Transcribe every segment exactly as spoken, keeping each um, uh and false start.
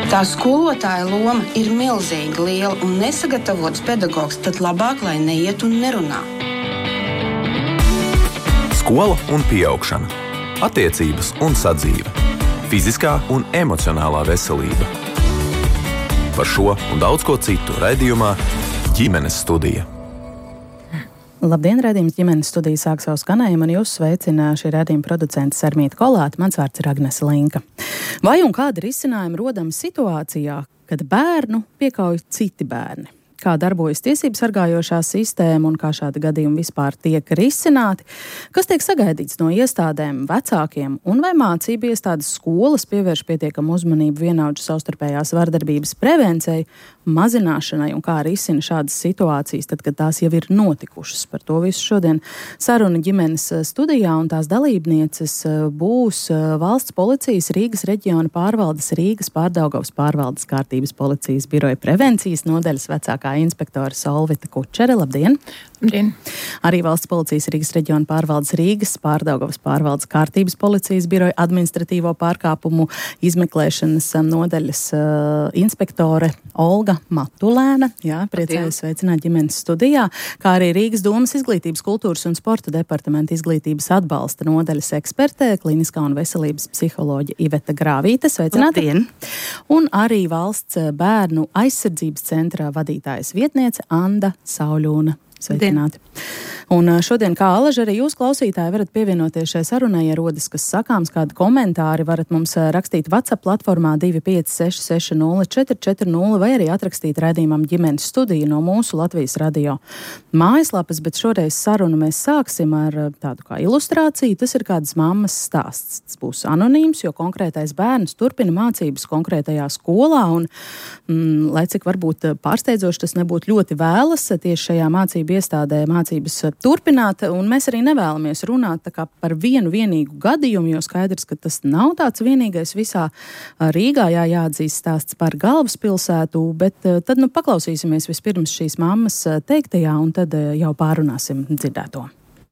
Tā skolotāja loma ir milzīgi liela un nesagatavots pedagogs, tad labāk, lai neiet un nerunā. Skola un pieaugšana, attiecības un sadzīve, fiziskā un emocionālā veselība. Par šo un daudz ko citu raidījumā Ģimenes studija. Labdien, raidījums Ģimenes studija sāk savu skanējumu un jūs sveicina šī raidījuma producente Sarmīta Kolāte. Mans vārds ir Agnese Linka. Vai un kāda risinājuma rodama situācijā, kad bērnu piekauj citi bērni? Kā darbojas tiesību sargājošā sistēma un kā šādi gadījumi vispār tiek risināti? Kas tiek sagaidīts no iestādēm, vecākiem un vai mācību iestādes skolas pievērš pietiekamu uzmanību vienaudžu savstarpējās vardarbības prevencijai, mazināšanai un kā risina šādas situācijas, tad, kad tās jau ir notikušas? Par to visu šodien saruna Ģimenes studijā, un tās dalībnieces būs Valsts policijas Rīgas reģiona pārvaldes Rīgas Pārdaugavas pārvaldes kārtības policijas biroja prevencijas nodaļas vecākā inspektora Solvita Kučere. Labdien! Labdien! Arī Valsts policijas Rīgas reģiona pārvaldes Rīgas Pārdaugavas pārvaldes kārtības policijas biroja administratīvo pārkāpumu izmeklēšanas nodaļas uh, inspektore Olga Matulēna. Jā, priecājos sveicināt Ģimenes studijā, kā arī Rīgas domas izglītības, kultūras un sporta departamenta izglītības atbalsta nodaļas ekspertē, kliniskā un veselības psiholoģa Iveta Grāvīte. Sveicināti! Labdien! Un arī Valsts bērnu aizsardzības centrā vadītājas vietniece Anda Sauļūna. Sveicināti. Un šodien, kā alaži, arī jūs, klausītāji, varat pievienoties šai sarunai, ja rodas kas sakāms, kādi komentāri, varat mums rakstīt WhatsApp platformā divi pieci seši seši nulle četri četri nulle vai arī atrakstīt raidījumam Ģimenes studiju no mūsu Latvijas radio mājaslapas, bet šoreiz sarunu mēs sāksim ar tādu kā ilustrāciju. Tas ir kādas mammas stāsts. Tas būs anonīms, jo konkrētais bērns turpina mācības konkrētajā skolā un, mm, lai cik varbūt pārsteidzoši tas nebūtu ļoti vēlas, tieši šajā mācību iestādē mācības turpināt, un mēs arī nevēlamies runāt tā kā par vienu vienīgu gadījumu, jo skaidrs, ka tas nav tāds vienīgais visā Rīgā, jā, jāatzīst stāsts par galvaspilsētu, bet tad nu paklausīsimies vispirms šīs mammas teiktajā, un tad jau pārunāsim dzirdēto.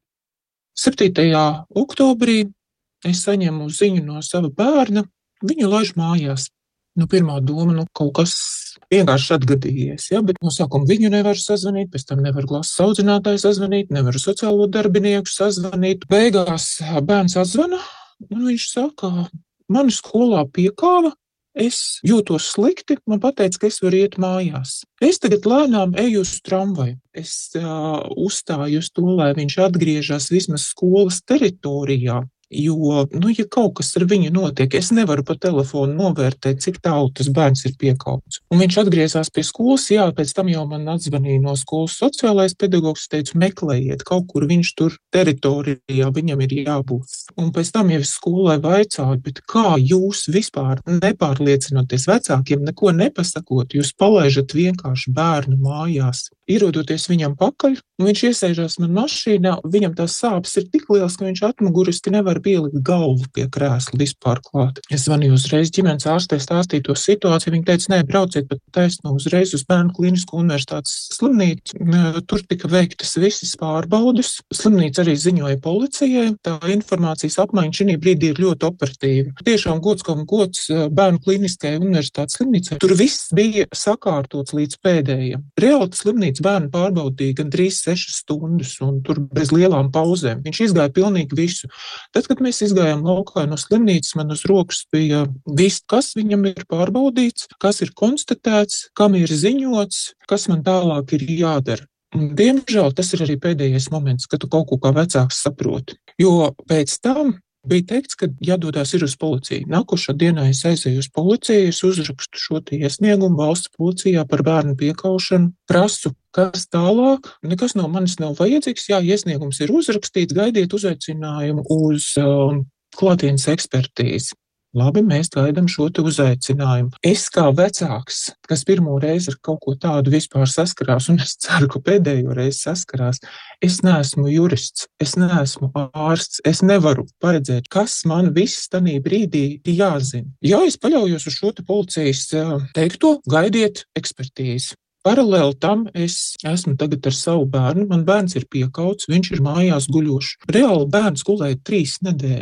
septītajā oktobrī es saņemu ziņu no sava bērna, viņu laiž mājās. Nu, pirmā doma, nu, kaut kas vienkārši atgadījies, ja, bet no sākuma viņu nevar sazvanīt, pēc tam nevar klases audzinātāju sazvanīt, nevar sociālo darbinieku sazvanīt. Beigās bērns atzvana, un viņš saka, mani skolā piekāva, es jūtos slikti, man pateica, ka es varu iet mājās. Es tagad lēnām eju uz tramvaju. Es uh, uzstāju uz to, lai viņš atgriežas vismaz skolas teritorijā. Jo, nu, ja kaut kas ar viņu notiek, es nevaru pa telefonu novērtēt, cik tālu tas bērns ir piekauts. Un viņš atgriezās pie skolas, jā, pēc tam jau man atzvanīja no skolas sociālais pedagogs, teicu, meklējiet, kaut kur viņš tur teritorijā, viņam ir jābūt. Un pēc tam jau skolai vaicāju, bet kā jūs vispār nepārliecinoties vecākiem, neko nepasakot, jūs palaižat vienkārši bērnu mājās. Ierodoties viņam pakaļ, un viņš iesēžās man mašīnā, viņam tās sāpes ir tik liels, ka viņš atmuguriski nevar pielikt galvu pie krēsla vispār klāt. Es zvanīju uzreiz ģimenes ārstei, stāstīju to situāciju, viņi teica, nē, brauciet pat taisno uzreiz uz Bērnu klīnisko universitātes slimnīcu. Tur tika veiktas visas pārbaudes. Slimnīca arī ziņoja policijai, tā informācijas apmaiņa šī brīdī ir ļoti operatīva. Tiešām gods, kā gods Bērnu klīniskajai universitātes slimnīcai. Tur viss bija sakārtots līdz pēdējiem. Reāli slimnīca bērnu pārbaudīja gandrīz sešas stundas un tur bez lielām pauzēm. Viņš izgāja pilnīgi visu. Tad, kad mēs izgājām laukā no slimnīcas, man uz rokas bija viss, kas viņam ir pārbaudīts, kas ir konstatēts, kam ir ziņots, kas man tālāk ir jādara. Un, diemžēl tas ir arī pēdējais moments, kad tu kaut ko kā vecāks saproti. Jo pēc tam bija teikts, ka jādodās ir uz policiju. Nākošā dienā es aizēju uz policiju, es uzrakstu šo iesniegumu Valsts policijā par bērnu piekaušanu, prasu, kas tālāk, nekas no manis nav vajadzīgs, jā, iesniegums ir uzrakstīts, gaidiet uzaicinājumu uz um, klātienes ekspertīzi. Labi, mēs gaidām šo te uzaicinājumu. Es kā vecāks, kas pirmo reizi ar kaut ko tādu vispār saskarās, un es ceru, ka pēdējo reizi saskarās, es neesmu jurists, es neesmu ārsts, es nevaru paredzēt, kas man viss tanī brīdī ir jāzina. Jā, es paļaujos uz šo te policijas teikto, gaidiet ekspertīzi. Paralēli tam es esmu tagad ar savu bērnu, man bērns ir piekauts, viņš ir mājās guļošs. Reāli bērns gulēja trīs nedēļas.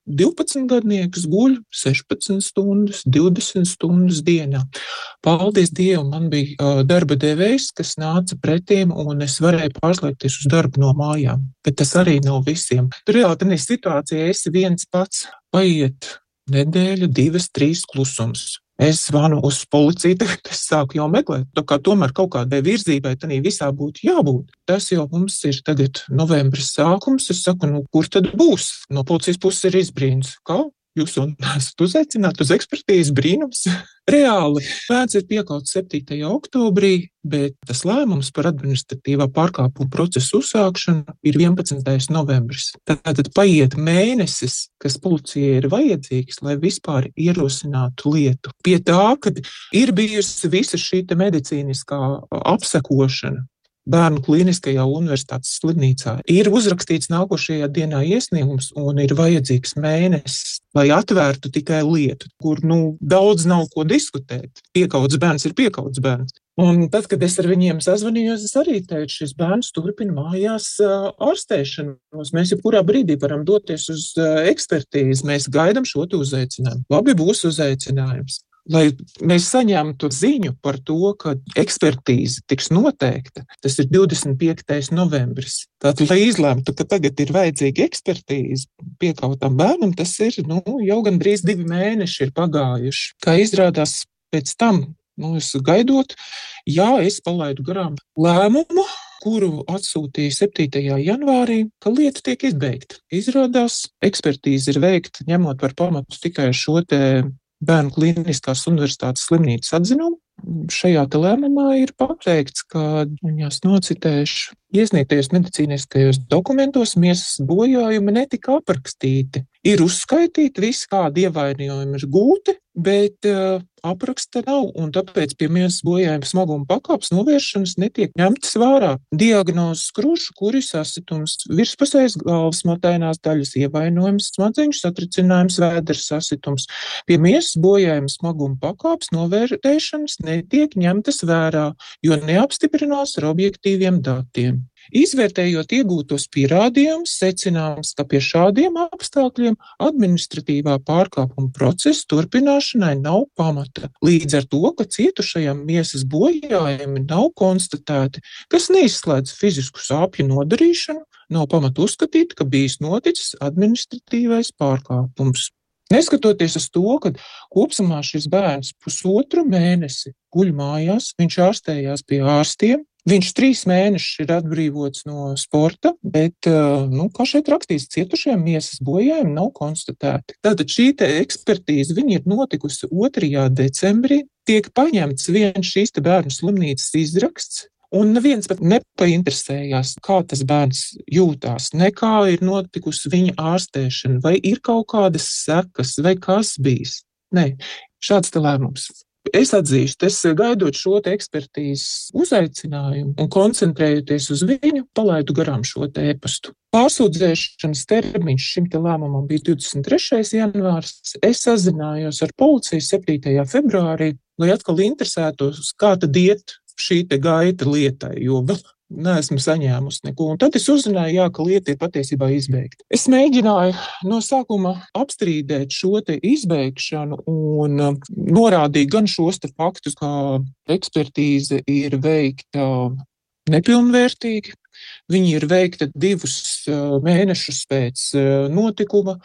divpadsmitgadnieks guļ sešpadsmit stundas, divdesmit stundas dienā. Paldies Dievam, man bija uh, darba devējs, kas nāca pretīm, un es varēju pārslēgties uz darbu no mājām. Bet tas arī nav visiem. Tur reāli tādā situācijā esi viens pats, paiet nedēļa, divas, trīs klusums. Es zvanu uz policiju, tagad es sāku jau meklēt, tā kā tomēr kaut kādai virzībai tanī visā būtu jābūt. Tas jau mums ir tagad novembris sākums, es saku, nu kur tad būs? No policijas puses ir izbrīns. Kā? Jūs un esat uzaicināti uz ekspertīzi, brīnums. Reāli bērns ir piekauts septītajā oktobrī, bet tas lēmums par administratīvā pārkāpuma procesu uzsākšanu ir vienpadsmitais novembris. Tātad paiet mēnesis, kas policijai ir vajadzīgs, lai vispār ierosinātu lietu. Pie tā, kad ir bijusi visa šī te medicīniskā apsekošana Bērnu klīniskajā universitātes slimnīcā, ir uzrakstīts nākošajā dienā iesniegums un ir vajadzīgs mēnesis, lai atvērtu tikai lietu, kur, nu, daudz nav ko diskutēt. Piekauts bērns ir piekauts bērns. Un tad, kad es ar viņiem sazvanījos, es arī teicu, šis bērns turpina mājās uh, ārstēšanos. Mēs jebkurā brīdī varam doties uz uh, ekspertīzi. Mēs gaidām šo te uzaicinājumu. Labi, būs uzaicinājums. Lai mēs saņemtu ziņu par to, ka ekspertīze tiks noteikta, tas ir divdesmit piektais novembris. Tātad, lai izlēmtu, ka tagad ir vajadzīga ekspertīze piekautam bērnam, tas ir, nu, jau gandrīz divi mēneši ir pagājuši. Kā izrādās pēc tam, nu, es gaidot, jā, es palaidu garām lēmumu, kuru atsūtīja septītajā janvārī, ka lieta tiek izbeigta. Izrādās, ekspertīze ir veikta, ņemot par pamatu tikai šo te Bērnu klīniskās universitātes slimnīcas atzinumu. Šajā te lēmumā ir pateikts, ka, viņās nocitēšu, iesniegtajos medicīniskajos dokumentos miesas bojājumi netika aprakstīti. Ir uzskaitīti visi, kādi ievainojumi ir gūti, bet uh, apraksta nav, un tāpēc pie miesas bojājuma smaguma pakāpes novēršanas netiek ņemtas vērā. Diagnozes krūšu, kuris sasitums, virspusējs galvas matainās daļas ievainojums, smadzeņu satricinājums, vēders sasitums. Pie miesas bojājuma smaguma pakāpes novērtēšanas netiek ņemtas vērā, jo neapstiprinās ar objektīviem datiem. Izvērtējot iegūtos pierādījumus, secināms, ka pie šādiem apstākļiem administratīvā pārkāpuma procesa turpināšanai nav pamata. Līdz ar to, ka cietušajam miesas bojājumi nav konstatēti, kas neizslēdz fizisku sāpju nodarīšanu, nav pamata uzskatīt, ka bijis noticis administratīvais pārkāpums. Neskatoties uz to, ka kopsumā šis bērns pusotru mēnesi guļ mājās, viņš ārstējās pie ārstiem, viņš trīs mēnešus ir atbrīvots no sporta, bet, nu, kā šeit rakstīts, cietušajiem miesas bojājumi nav konstatēti. Tātad šī te ekspertīze, viņa ir notikusi otrajā decembrī, tiek paņemts viens šīs te bērnu slimnīcas izraksts, un neviens pat nepainteresējās, kā tas bērns jūtās, nekā ir notikusi viņa ārstēšana, vai ir kaut kādas sekas, vai kas bijis. Nē, šāds te lēmums. Es atzīstu, es gaidot šo te ekspertīzes uzaicinājumu un koncentrējoties uz viņu, palaidu garām šo te e-pastu. Pārsūdzēšanas termiņš šim te lēmumam bija divdesmit trešais janvārs. Es sazinājos ar policiju septītajā februārī, lai atkal interesētos, kā tad iet šī te gaita lietai, jo vēl neesmu saņēmusi neko. Un tad es uzzināju, jā, ka lieta ir patiesībā izbeigta. Es mēģināju no sākuma apstrīdēt šo te izbeigšanu un norādīju gan šos te faktus, kā ekspertīze ir veikta nepilnvērtīgi. Viņi ir veikta divus mēnešus pēc notikuma,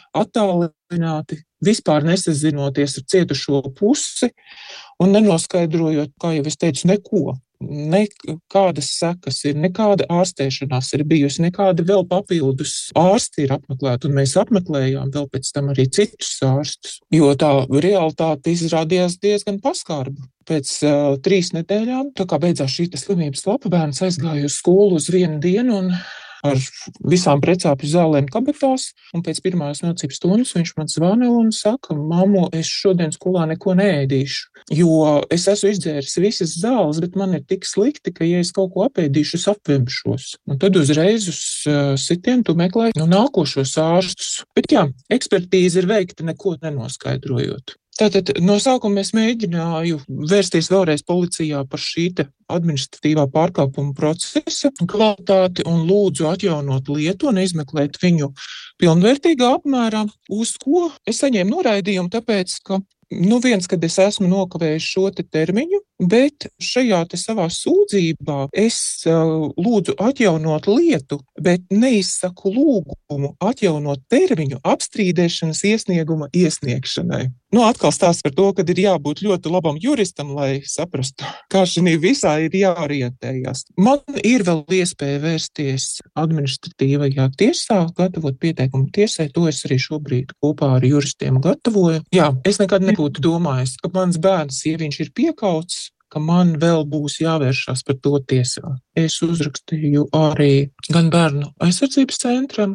attālināti, vispār nesazinoties ar cietušo pusi un nenoskaidrojot, kā jau es teicu, neko. Nekādas sekas ir, nekāda ārstēšanās ir bijusi, nekāda vēl papildus ārsti ir apmeklēti, un mēs apmeklējām vēl pēc tam arī citus ārstus, jo tā realitāte izrādījās diezgan paskarba. Pēc uh, trīs nedēļām, tā kā beidzās šī slimības lapa, bērns aizgāja uz skolu uz vienu dienu un ar visām precāpju zālēm kabatās, un pēc pirmās nocības stundas viņš man zvana un saka, mammu, es šodien skolā neko neēdīšu, jo es esmu izdzēris visas zāles, bet man ir tik slikti, ka, ja es kaut ko apēdīšu, es apvemšos. Un tad uzreiz uz uh, sitienu tu meklē no nākošos ārstus. Bet jā, ekspertīze ir veikta neko nenoskaidrojot. Tātad no sākuma es mēģināju vērsties vēlreiz policijā par šī te administratīvā pārkāpuma procesa kvalitāti un lūdzu atjaunot lietu un izmeklēt viņu pilnvērtīgā apmērā, uz ko es saņēmu noraidījumu, tāpēc, ka nu viens, kad es esmu nokavējis šo te termiņu, bet šajā te savā sūdzībā es uh, lūdzu atjaunot lietu, bet neizsaku lūgumu atjaunot termiņu apstrīdēšanas iesnieguma iesniegšanai. Nu, atkal stāsts par to, ka ir jābūt ļoti labam juristam, lai saprastu, kā šī visā ir jāorientējas. Man ir vēl iespēja vērsties administratīvajā tiesā, gatavot pieteikumu tiesai, to es arī šobrīd kopā ar juristiem gatavoju. Jā, es nekad nebūtu domājis, ka mans bērns, ja viņš ir piekauts, ka man vēl būs jāvēršas par to tiesā. Es uzrakstīju arī gan bērnu aizsardzības centram,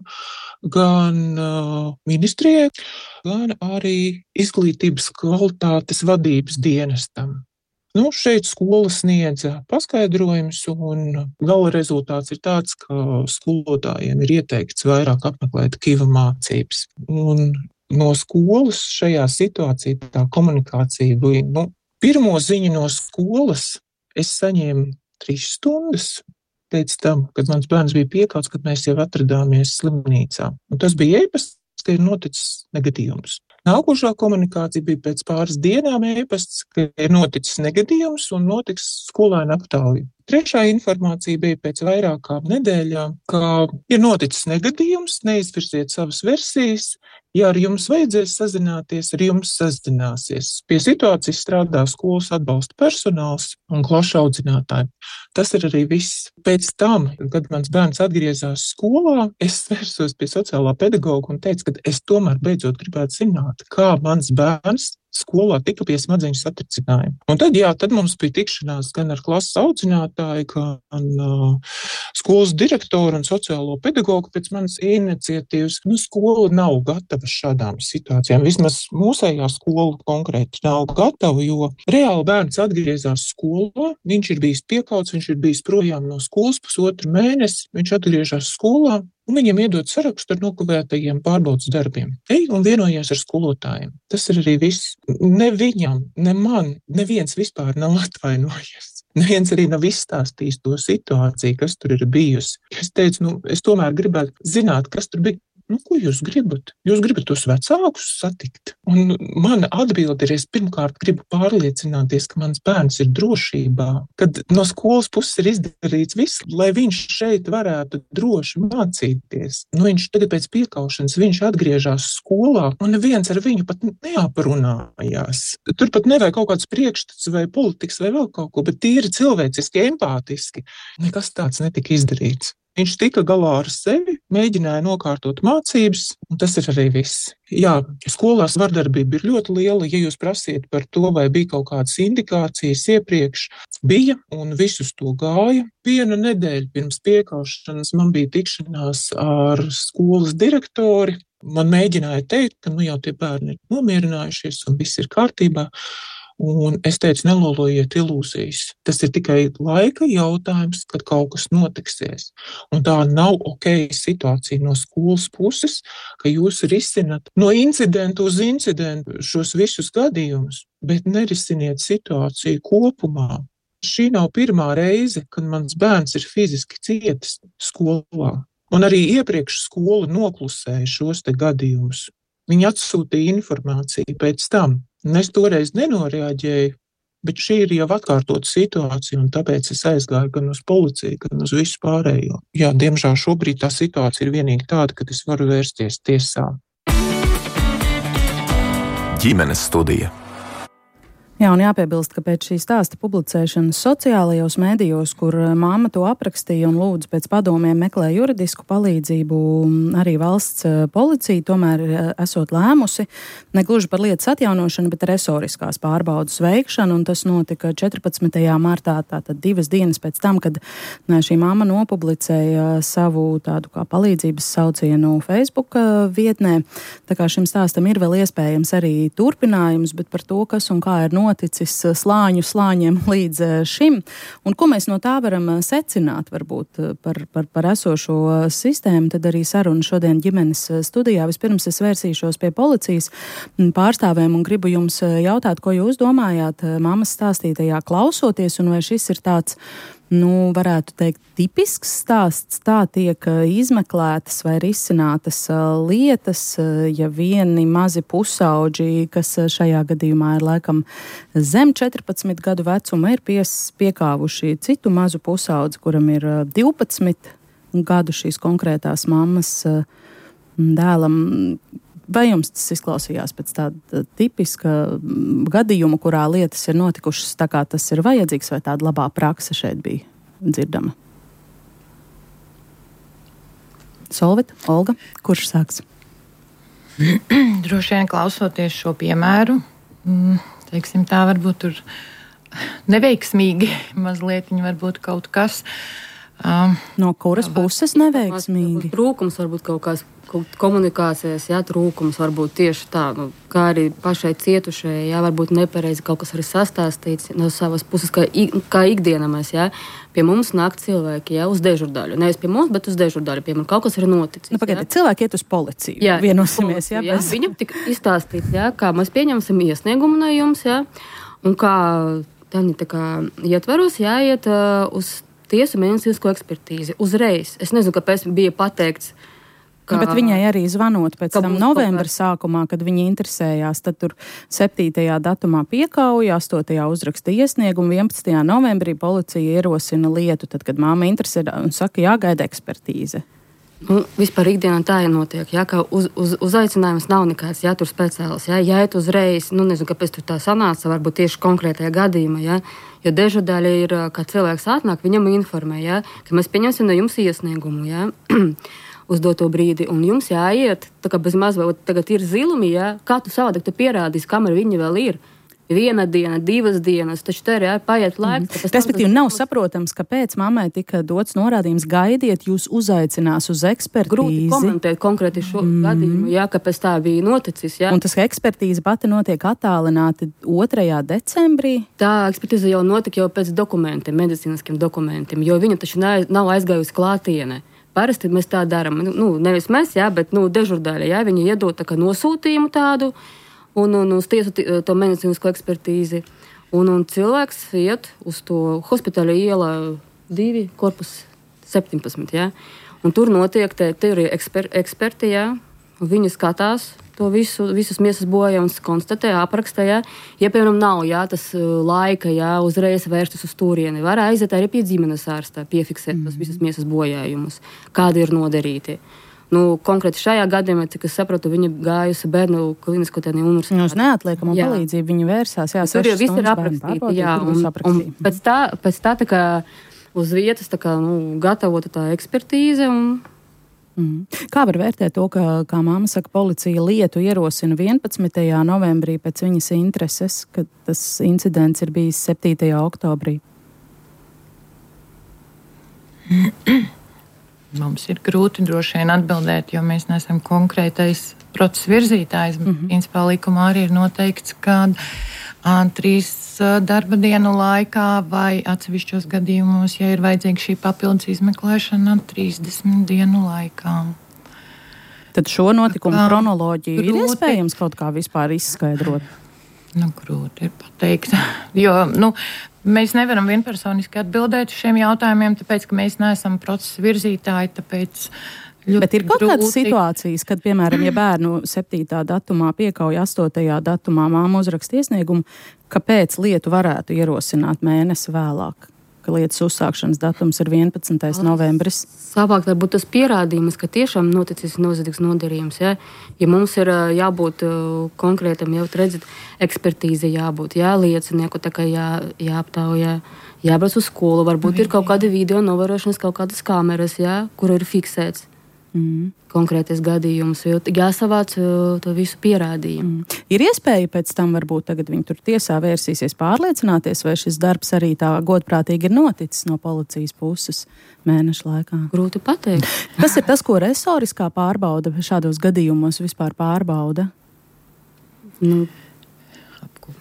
gan uh, ministrijai, gan arī izglītības kvalitātes vadības dienestam. Nu, šeit skola sniedza paskaidrojumus, un gala rezultāts ir tāds, ka skolotājiem ir ieteikts vairāk apmeklēt Kiva mācības. Un no skolas šajā situācijā tā komunikācija bija, nu, pirmo ziņu no skolas es saņēmu trīs stundas pēc tam, kad mans bērns bija piekauts, kad mēs jau atradāmies slimnīcā. Un tas bija e-pasts, ka ir noticis negadījums. Nākošā komunikācija bija pēc pāris dienām e-pasts, ka ir noticis negadījums un notiks skolēna aptauja. Trešā informācija bija pēc vairākām nedēļām, ka ir noticis negadījums, neizvirziet savas versijas, ja ar jums vajadzēs sazināties, ar jums sazināsies. Pie situācijas strādā skolas atbalsta personāls un klašu audzinātāji. Tas ir arī viss. Pēc tam, kad mans bērns atgriezās skolā, es vērsos pie sociālā pedagoga un teicu, ka es tomēr beidzot gribētu zināt, kā mans bērns skolā tika pie smadzeņu satricinājuma. Un tad, jā, tad mums bija tikšanās gan ar klases audzinātāju, gan uh, skolas direktoru un sociālo pedagogu pēc manas iniciatīvas. Nu, skola nav gatava šādām situācijām. Vismaz mūsējā skola konkrēti nav gatava, jo reāli bērns atgriezās skolā, viņš ir bijis piekauts, viņš ir bijis projām no skolas pusotru mēnesi, viņš atgriežās skolā, un viņam iedod sarakstu ar nokavētajiem pārbaudas darbiem. Ej un vienojies ar skolotājiem. Tas ir arī viss. Ne viņam, ne man, neviens vispār nav atvainojies. Neviens arī nav izstāstījis to situāciju, kas tur ir bijusi. Es teicu, nu, es tomēr gribētu zināt, kas tur bija. Nu, ko jūs gribat? Jūs gribat tos vecākus satikt? Un mana atbilde ir, es pirmkārt gribu pārliecināties, ka mans bērns ir drošībā, kad no skolas puses ir izdarīts viss, lai viņš šeit varētu droši mācīties. Nu, viņš tagad pēc piekaušanas, viņš atgriežās skolā, un neviens ar viņu pat neaparunājās. Tur pat nevajag kaut kāds priekšstats vai politikas vai vēl kaut ko, bet tīri cilvēciski, empātiski. Nekas tāds netika izdarīts. Viņš tika galā ar sevi, mēģināja nokārtot mācības, un tas ir arī viss. Jā, skolās vardarbība ir ļoti liela, ja jūs prasiet par to, vai bija kaut kādas indikācijas iepriekš, bija, un visus to gāja. Vienu nedēļu pirms piekaušanas man bija tikšanās ar skolas direktori. Man mēģināja teikt, ka nu jau tie bērni ir nomierinājušies un viss ir kārtībā. Un es teicu, nelolojiet ilūzijas. Tas ir tikai laika jautājums, kad kaut kas notiksies. Un tā nav ok situācija no skolas puses, ka jūs risinat no incidentu uz incidentu šos visus gadījumus, bet nerisiniet situāciju kopumā. Šī nav pirmā reize, kad mans bērns ir fiziski cietis skolā. Un arī iepriekš skola noklusēja šos te gadījumus. Viņi atsūtīja informāciju pēc tam. Un es toreiz nenoreaģēju, bet šī ir jau atkārtota situācija, un tāpēc es aizgāju gan uz policiju, gan uz visu pārējo. Jā, diemžēl šobrīd tā situācija ir vienīgi tāda, ka es varu vērsties tiesā. Ģimenes studija. Jā, un jāpiebilst, ka pēc šī stāsta publicēšanas sociālajos mēdījos, kur māma to aprakstīja un lūdza pēc padomiem meklē juridisku palīdzību, arī valsts policija tomēr esot lēmusi ne gluži par lietas atjaunošanu, bet resoriskās pārbaudas veikšanu, un tas notika četrpadsmitajā martā, tātad divas dienas pēc tam, kad šī māma nopublicēja savu tādu kā palīdzības saucienu Facebook vietnē. Tā kā šim stāstam ir vēl iespējams arī turpinājums, bet par to, kas un kā ir noticis, noticis slāņu slāņiem līdz šim, un ko mēs no tā varam secināt varbūt par, par, par esošo sistēmu, tad arī saruna šodien ģimenes studijā. Vispirms es vērsīšos pie policijas pārstāvēm un gribu jums jautāt, ko jūs domājāt mammas stāstītajā klausoties, un vai šis ir tāds, nu, varētu teikt, tipisks stāsts, tā tiek izmeklētas vai risinātas lietas, ja vieni mazi pusauģi, kas šajā gadījumā ir laikam zem četrpadsmit gadu vecuma, ir pies, piekāvuši citu mazu pusaudzi, kuram ir divpadsmit gadu šīs konkrētās mammas dēlam. Vai jums tas izklausījās pēc tāda tipiska gadījuma, kurā lietas ir notikušas tā, kā tas ir vajadzīgs, vai tāda labā praksa šeit bija dzirdama? Solvita, Olga, kurš sāks? Droši vien klausoties šo piemēru, teiksim tā, varbūt tur neveiksmīgi mazliet varbūt kaut kas. Um, no kuras puses neveiksmīgi? Trūkums varbūt kaut kāds komunikācijas, jā, trūkums varbūt tieši tā, nu, kā arī pašai cietušajai, jā, varbūt nepareizi kaut kas arī sastāstīts no savas puses, kā, kā ikdienā mēs, jā, pie mums nāk cilvēki, jā, uz dežurdaļu. Nevis pie mums, bet uz dežurdaļu, piemēram, kaut kas ir noticis. Nu, pagaidi, cilvēki iet uz policiju, jā, vienosimies, jā. jā bez... Viņam tika izstāstīts, jā, kā mēs pieņemsim iesniegumu no jums, jā, un kā tā, tā kā ietveros, jāiet uh, uz tiesu medicīnisko ekspertīzi. Uzreiz. Es nezinu, kāpēc bija pateikts, Ka, bet viņai arī zvanot pēc tam novembra sākumā, kad viņa interesējās, tad tur septītajā datumā piekauja, astotajā uzraksta iesniegumu, vienpadsmitajā novembrī policija ierosina lietu, tad, kad māma interesē un saka, jāgaida ekspertīze. Nu, vispār ikdienā tā ir notiek, jā, ka uz, uz, uzaicinājums nav nekāds, jā, tur speciāls, jā, jāiet uzreiz, nu, nezinu, kāpēc tur tā sanāca, varbūt tieši konkrētajā gadījumā, jā, jo dežu daļa ir, kad cilvēks atnāk, viņam informē, jā, ka mēs pieņemsim no jums iesniegumu, jā, uz doto brīdi, un jums jāiet, tā kā bez maz, vai tagad ir zilumi, jā, kā tu savādāk tu pierādīsi, kamēr viņi vēl ir. Viena diena, divas dienas, taču te ir jā, paiet laiks. Mm. Respektīvi, nav saprotams, kāpēc mammai tika dots norādījums gaidiet, jūs uzaicinās uz ekspertīzi. Grūti komentēt konkrēti šo mm. gadījumu, jā, kāpēc tā bija noticis. Jā. Un tas, ka ekspertīze pati notiek attālināti otrajā decembrī? Tā ekspertīze jau notika jau pēc dokumentiem, medicīniskiem dokumentiem, jo viņa taču nav aizgājusi klātienē. Parasti mēs tā darām, nu, nevis mēs, jā, bet, nu, dežurdaļa, jā, viņi iedod tā kā nosūtījumu tādu un, un uz tiesu to medicīnisko ekspertīzi. Un, un cilvēks iet uz to hospitāļa iela divi, korpus septiņpadsmit, jā. Un tur notiek, te, te ir eksper, eksperti, jā, un viņi skatās to visu, visas miesas bojā un konstatē, aprakstā, jā. Ja, piemēram, nav, jā, tas laika, jā, uzreiz vērstas uz turieni, var aiziet arī pie ģimenes ārstā, piefiksēt mm. tos visas miesas bojājumus, kādi ir nodarīti. Nu, konkrēti šajā gadījumā, cik es sapratu, viņa gājusi bērnu klinisko tādā universitātē. Uz neatliekamo palīdzību viņa vērsās, jā, tur jau viss ir aprakstīti, jā, un, un pēc tā, pēc tā, tā kā uz vietas, tā kā, nu, gatavota tā ekspertīze un... Mm. Kā var vērtēt to, ka, kā māma saka, policija lietu ierosina vienpadsmitajā novembrī pēc viņas intereses, kad tas incidents ir bijis septītajā oktobrī? Mums ir grūti droši vien atbildēt, jo mēs neesam konkrētais procesa virzītājs. Mm-hmm. Principā likumā arī ir noteikts, ka trīs darba dienu laikā vai atsevišķos gadījumos, ja ir vajadzīga šī papildus izmeklēšana, trīsdesmit dienu laikā. Tad šo notikumu kronoloģiju ir iespējams kaut kā vispār izskaidrot? Nu, grūti ir pateikt, jo, nu, mēs nevaram vienpersoniski atbildēt uz šiem jautājumiem, tāpēc, ka mēs neesam procesa virzītāji, tāpēc... Bet ir kaut kādas situācijas, kad, piemēram, ja bērnu septītā datumā piekauja astotajā datumā māma uzraksta iesniegumu, kāpēc lietu varētu ierosināt mēnesi vēlāk, ka lietas uzsākšanas datums ir vienpadsmitais novembris? Savākt varbūt tas pierādījums, ka tiešām noticis noziedzīgs nodarījums. Ja, ja mums ir jābūt konkrētam, jau redzat, ekspertīze jābūt, jā, liecinieku, tā kā jā, jāaptaujā, jābrauc uz skolu, varbūt ir kaut kādi video novērošanas, kaut kādas kameras, jā, kur ir fiksēts. Mm. Konkrētais gadījums, jo jāsavāc to visu pierādījumu. Mm. Ir iespēja pēc tam varbūt tagad viņi tur tiesā vērsīsies pārliecināties, vai šis darbs arī tā godprātīgi ir noticis no policijas puses mēneša laikā? Grūti pateikt. Kas ir tas, ko resoriskā pārbauda šādos gadījumos vispār pārbauda? Nu,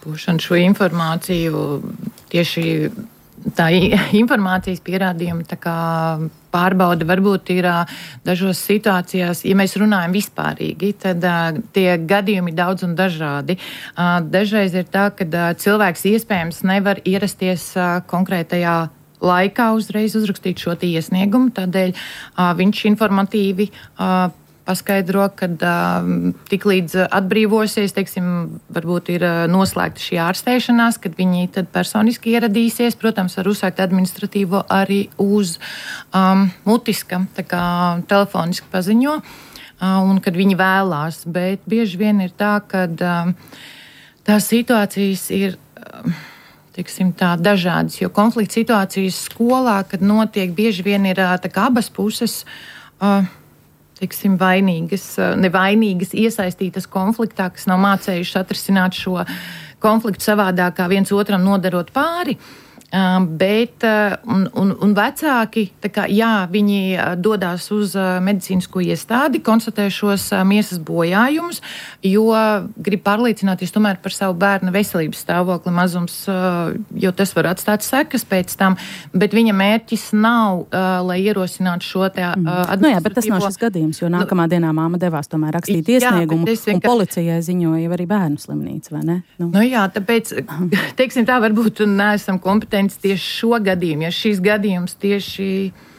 apspošanu šo informāciju tieši tā informācijas pierādījuma tā kā pārbauda varbūt ir dažos situācijās, ja mēs runājam vispārīgi, tad uh, tie gadījumi ir daudz un dažādi. Uh, dažreiz ir tā, ka uh, cilvēks iespējams nevar ierasties uh, konkrētajā laikā uzreiz uzrakstīt šo iesniegumu, tādēļ uh, viņš informatīvi uh, paskaidro, ka uh, tik līdz atbrīvosies, teiksim, varbūt ir uh, noslēgta šī ārstēšanās, kad viņi tad personiski ieradīsies. Protams, var uzsākt administratīvo arī uz um, mutiska, tā kā telefoniski paziņo, uh, un kad viņi vēlās. Bet bieži vien ir tā, ka uh, tās situācijas ir uh, teiksim, tā, dažādas, jo konflikta situācijas skolā, kad notiek, bieži vien ir uh, tā kā abas puses uh, teiksim, vainīgas, nevainīgas, iesaistītas konfliktā, kas nav mācējušas atrisināt šo konfliktu savādāk, kā viens otram nodarot pāri. Uh, bet, uh, un, un, un vecāki, tā kā, jā, viņi uh, dodās uz uh, medicīnisko iestādi, konstatē šos uh, miesas bojājumus, jo grib pārliecināties tomēr par savu bērna veselības stāvokli mazums, uh, jo tas var atstāt sekas pēc tam, bet viņa mērķis nav, uh, lai ierosinātu šo te uh, administratīvo... Nu jā, bet tas nav šis gadījums, jo nākamā dienā māma devās tomēr rakstīt iesniegumu, jā, vienkār... un policijai ziņoja arī bērnu slimnīca, vai ne? Nu, nu jā, tāpēc, teiksim tā, varbūt neesam kompetenti tieši šo gadījumu, ja šīs gadījums tieši,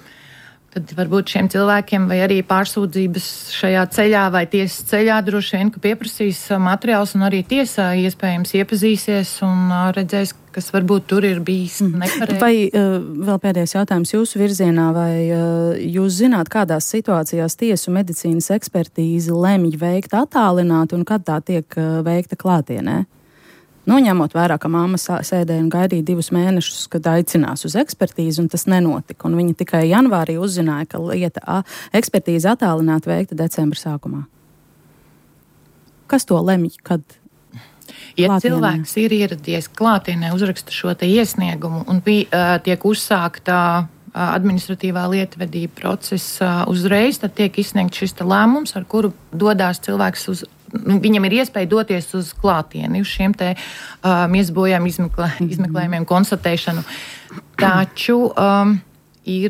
tad varbūt šiem cilvēkiem vai arī pārsūdzības šajā ceļā vai tiesas ceļā droši vien, ka pieprasīs materiāls un arī tiesā iespējams iepazīsies un redzēs, kas varbūt tur ir bijis nepareizi. Vai uh, vēl pēdējais jautājums jūsu virzienā, vai uh, jūs zināt, kādās situācijās tiesu medicīnas ekspertīzi lemj veikt attālināti un kad tā tiek uh, veikta klātienē? Nu, ņemot vērā, ka māma sēdēja un gaidīja divus mēnešus, kad aicinās uz ekspertīzi, un tas nenotika. Un viņa tikai janvārī uzzināja, ka lieta a, ekspertīze attālināti veikta decembra sākumā. Kas to lemj, kad? Ja klātienē? Cilvēks ir ieradies klātienē, uzraksta šo te iesniegumu un bija, uh, tiek uzsākta uh, administratīvā lietvedība procesa uh, uzreiz, tad tiek izsniegts šis lēmums, ar kuru dodās cilvēks uz. Viņam ir iespēja doties uz klātieni, uz šiem te uh, miesbojām izmeklē, izmeklējumiem, konstatēšanu. Taču um, ir,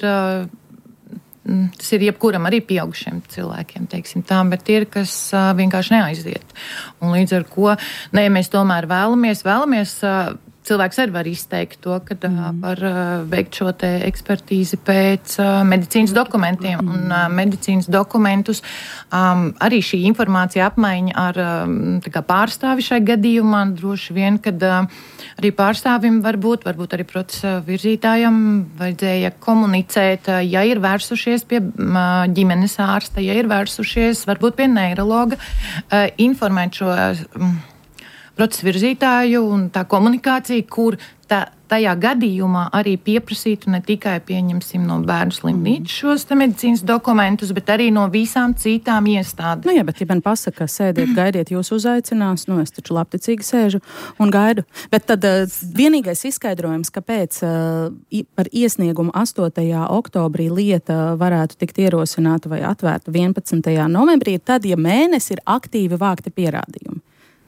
uh, tas ir jebkuram arī pieaugušiem cilvēkiem, teiksim tā, bet ir, kas uh, vienkārši neaiziet. Un līdz ar ko, ne, mēs tomēr vēlamies, vēlamies, uh, cilvēks arī var izteikt to, ka mm. var uh, veikt šo te ekspertīzi pēc uh, medicīnas dokumentiem. Mm. Un uh, medicīnas dokumentus um, arī šī informācija apmaiņa ar um, tā kā pārstāvi šai gadījumā. Droši vien, kad uh, arī pārstāvim varbūt, varbūt arī procesa virzītājam vajadzēja komunicēt, uh, ja ir vērsušies pie uh, ģimenes ārsta, ja ir vērsušies varbūt pie neirologa, uh, informēt šo uh, procesa virzītāju un tā komunikācija, kur tā, tajā gadījumā arī pieprasītu ne tikai pieņemsim no bērnu slimnīcas šos te medicīnas dokumentus, bet arī no visām citām iestādēm. Nu jā, bet ja man pasaka, sēdiet, gaidiet, jūs uzaicinās, nu es taču labticīgi sēžu un gaidu. Bet tad uh, vienīgais izskaidrojums, kāpēc uh, par iesniegumu astotajā oktobrī lieta varētu tikt ierosināta vai atvērta vienpadsmitajā novembrī, ir tad, ja mēnesi ir aktīvi vākti pierādījumi.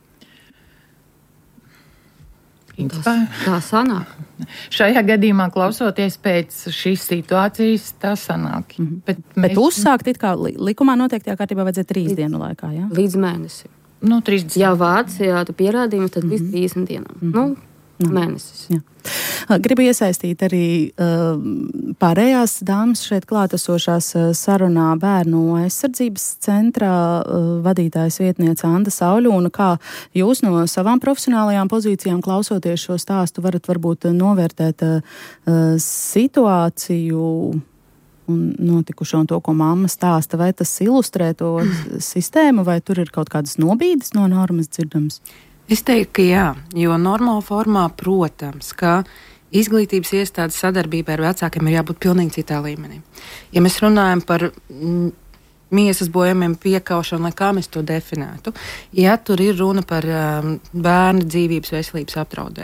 Tas, tā sanāk. Šajā gadījumā, klausoties pēc šīs situācijas, tā sanāk. Mm-hmm. Bet, mēs... Bet uzsākt it kā likumā noteiktajā kārtībā vajadzēja trīs līdz, dienu laikā, jā? Līdz mēnesim. Nu, trīsdesmit. Ja vāc, jā, tu pierādījums, tad līdz trīsdesmit dienām. Mm-hmm. Nu, mm-hmm. mēnesis. Jā. Gribu iesaistīt arī uh, pārējās dāmas šeit klātesošās uh, sarunā Bērnu aizsardzības centrā uh, vadītājas vietniece Anda Sauļūna. Kā jūs no savām profesionālajām pozīcijām klausoties šo stāstu varat varbūt novērtēt uh, situāciju un notikušo un to, ko mamma stāsta? Vai tas ilustrē to sistēmu, vai tur ir kaut kādas nobīdes no normas dzirdams? Es teiktu, ka jā, jo normāla formā, protams, ka izglītības iestādes sadarbībai ar vecākiem ir jābūt pilnīgi citā līmenī. Ja mēs runājam par mm, miesas bojājumiem piekaušanu, lai kā mēs to definētu, ja tur ir runa par um, bērnu dzīvības veselības apdraudējumu,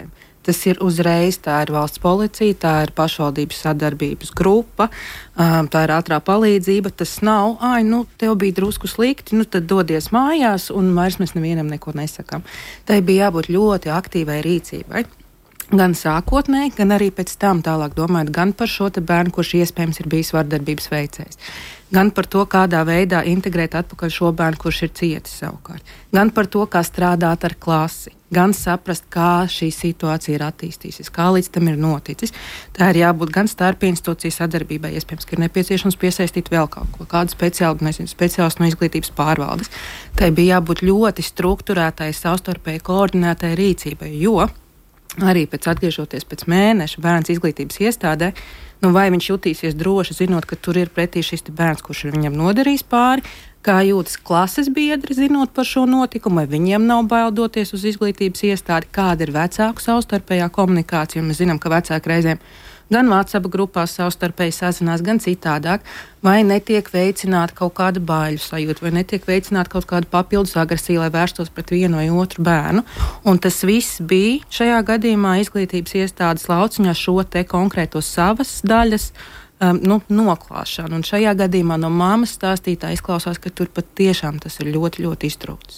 Tas ir uzreiz, tā ir valsts policija, tā ir pašvaldības sadarbības grupa, tā ir ātrā palīdzība. Tas nav, ai, nu, tev bija drusku slikti, nu, tad dodies mājās un vairs mēs nevienam neko nesakām. Tai bija jābūt ļoti aktīvai rīcībai. Gan sākotnēji, gan arī pēc tam tālāk domājot gan par šo te bērnu, kurš iespējams ir bijis vardarbības veicējs. Gan par to, kādā veidā integrēt atpakaļ šo bērnu, kurš ir cietis savukārt. Gan par to, kā strādāt ar klasi. Gan saprast, kā šī situācija ir attīstījusies, kā līdz tam ir noticis. Tā ir jābūt gan starp institūciju sadarbībai, iespējams, ka ir nepieciešams piesaistīt vēl kaut ko, kādu speciālu, nezinu, speciālistu no izglītības pārvaldes. Tai bija jābūt ļoti strukturētai, savstarpēji koordinētai rīcībai, jo arī pēc atgriežoties pēc mēneša bērns izglītības iestādē, nu vai viņš jutīsies droši, zinot, ka tur ir pretī šis bērns, kurš ir viņam nodarījis pāri, kā jūtas klases biedri, zinot par šo notikumu, vai viņiem nav bail doties uz izglītības iestādi, kāda ir vecāku savstarpējā komunikācija, un mēs zinām, ka vecāki reizēm gan WhatsApp grupās savstarpēji sazinās, gan citādāk, vai netiek veicināta kaut kāda baiļu sajūta, vai netiek veicināta kaut kāda papildus agresija, lai vērstos pret vienu vai otru bērnu. Un tas viss bija šajā gadījumā izglītības iestādes lauciņā šo te konkrēto savas daļas um, nu, noklāšanu. Un šajā gadījumā no mammas stāstītā izklausās, ka tur pat tiešām tas ir ļoti, ļoti iztrūcis.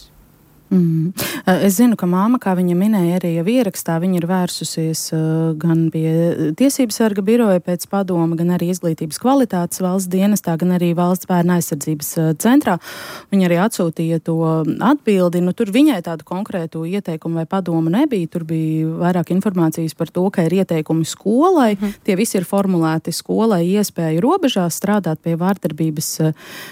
Mm. Es zinu, ka māma, kā viņa minēja arī jau ierakstā, viņa ir vērsusies uh, gan pie Tiesības sarga biroja pēc padoma, gan arī Izglītības kvalitātes valsts dienestā, gan arī Valsts bērnu aizsardzības uh, centrā. Viņa arī atsūtīja to atbildi. Nu, tur viņai tādu konkrētu ieteikumu vai padomu nebija. Tur bija vairāk informācijas par to, ka ir ieteikumi skolai. Mm. Tie visi ir formulēti skolai iespēju robežās strādāt pie vārdarbības uh,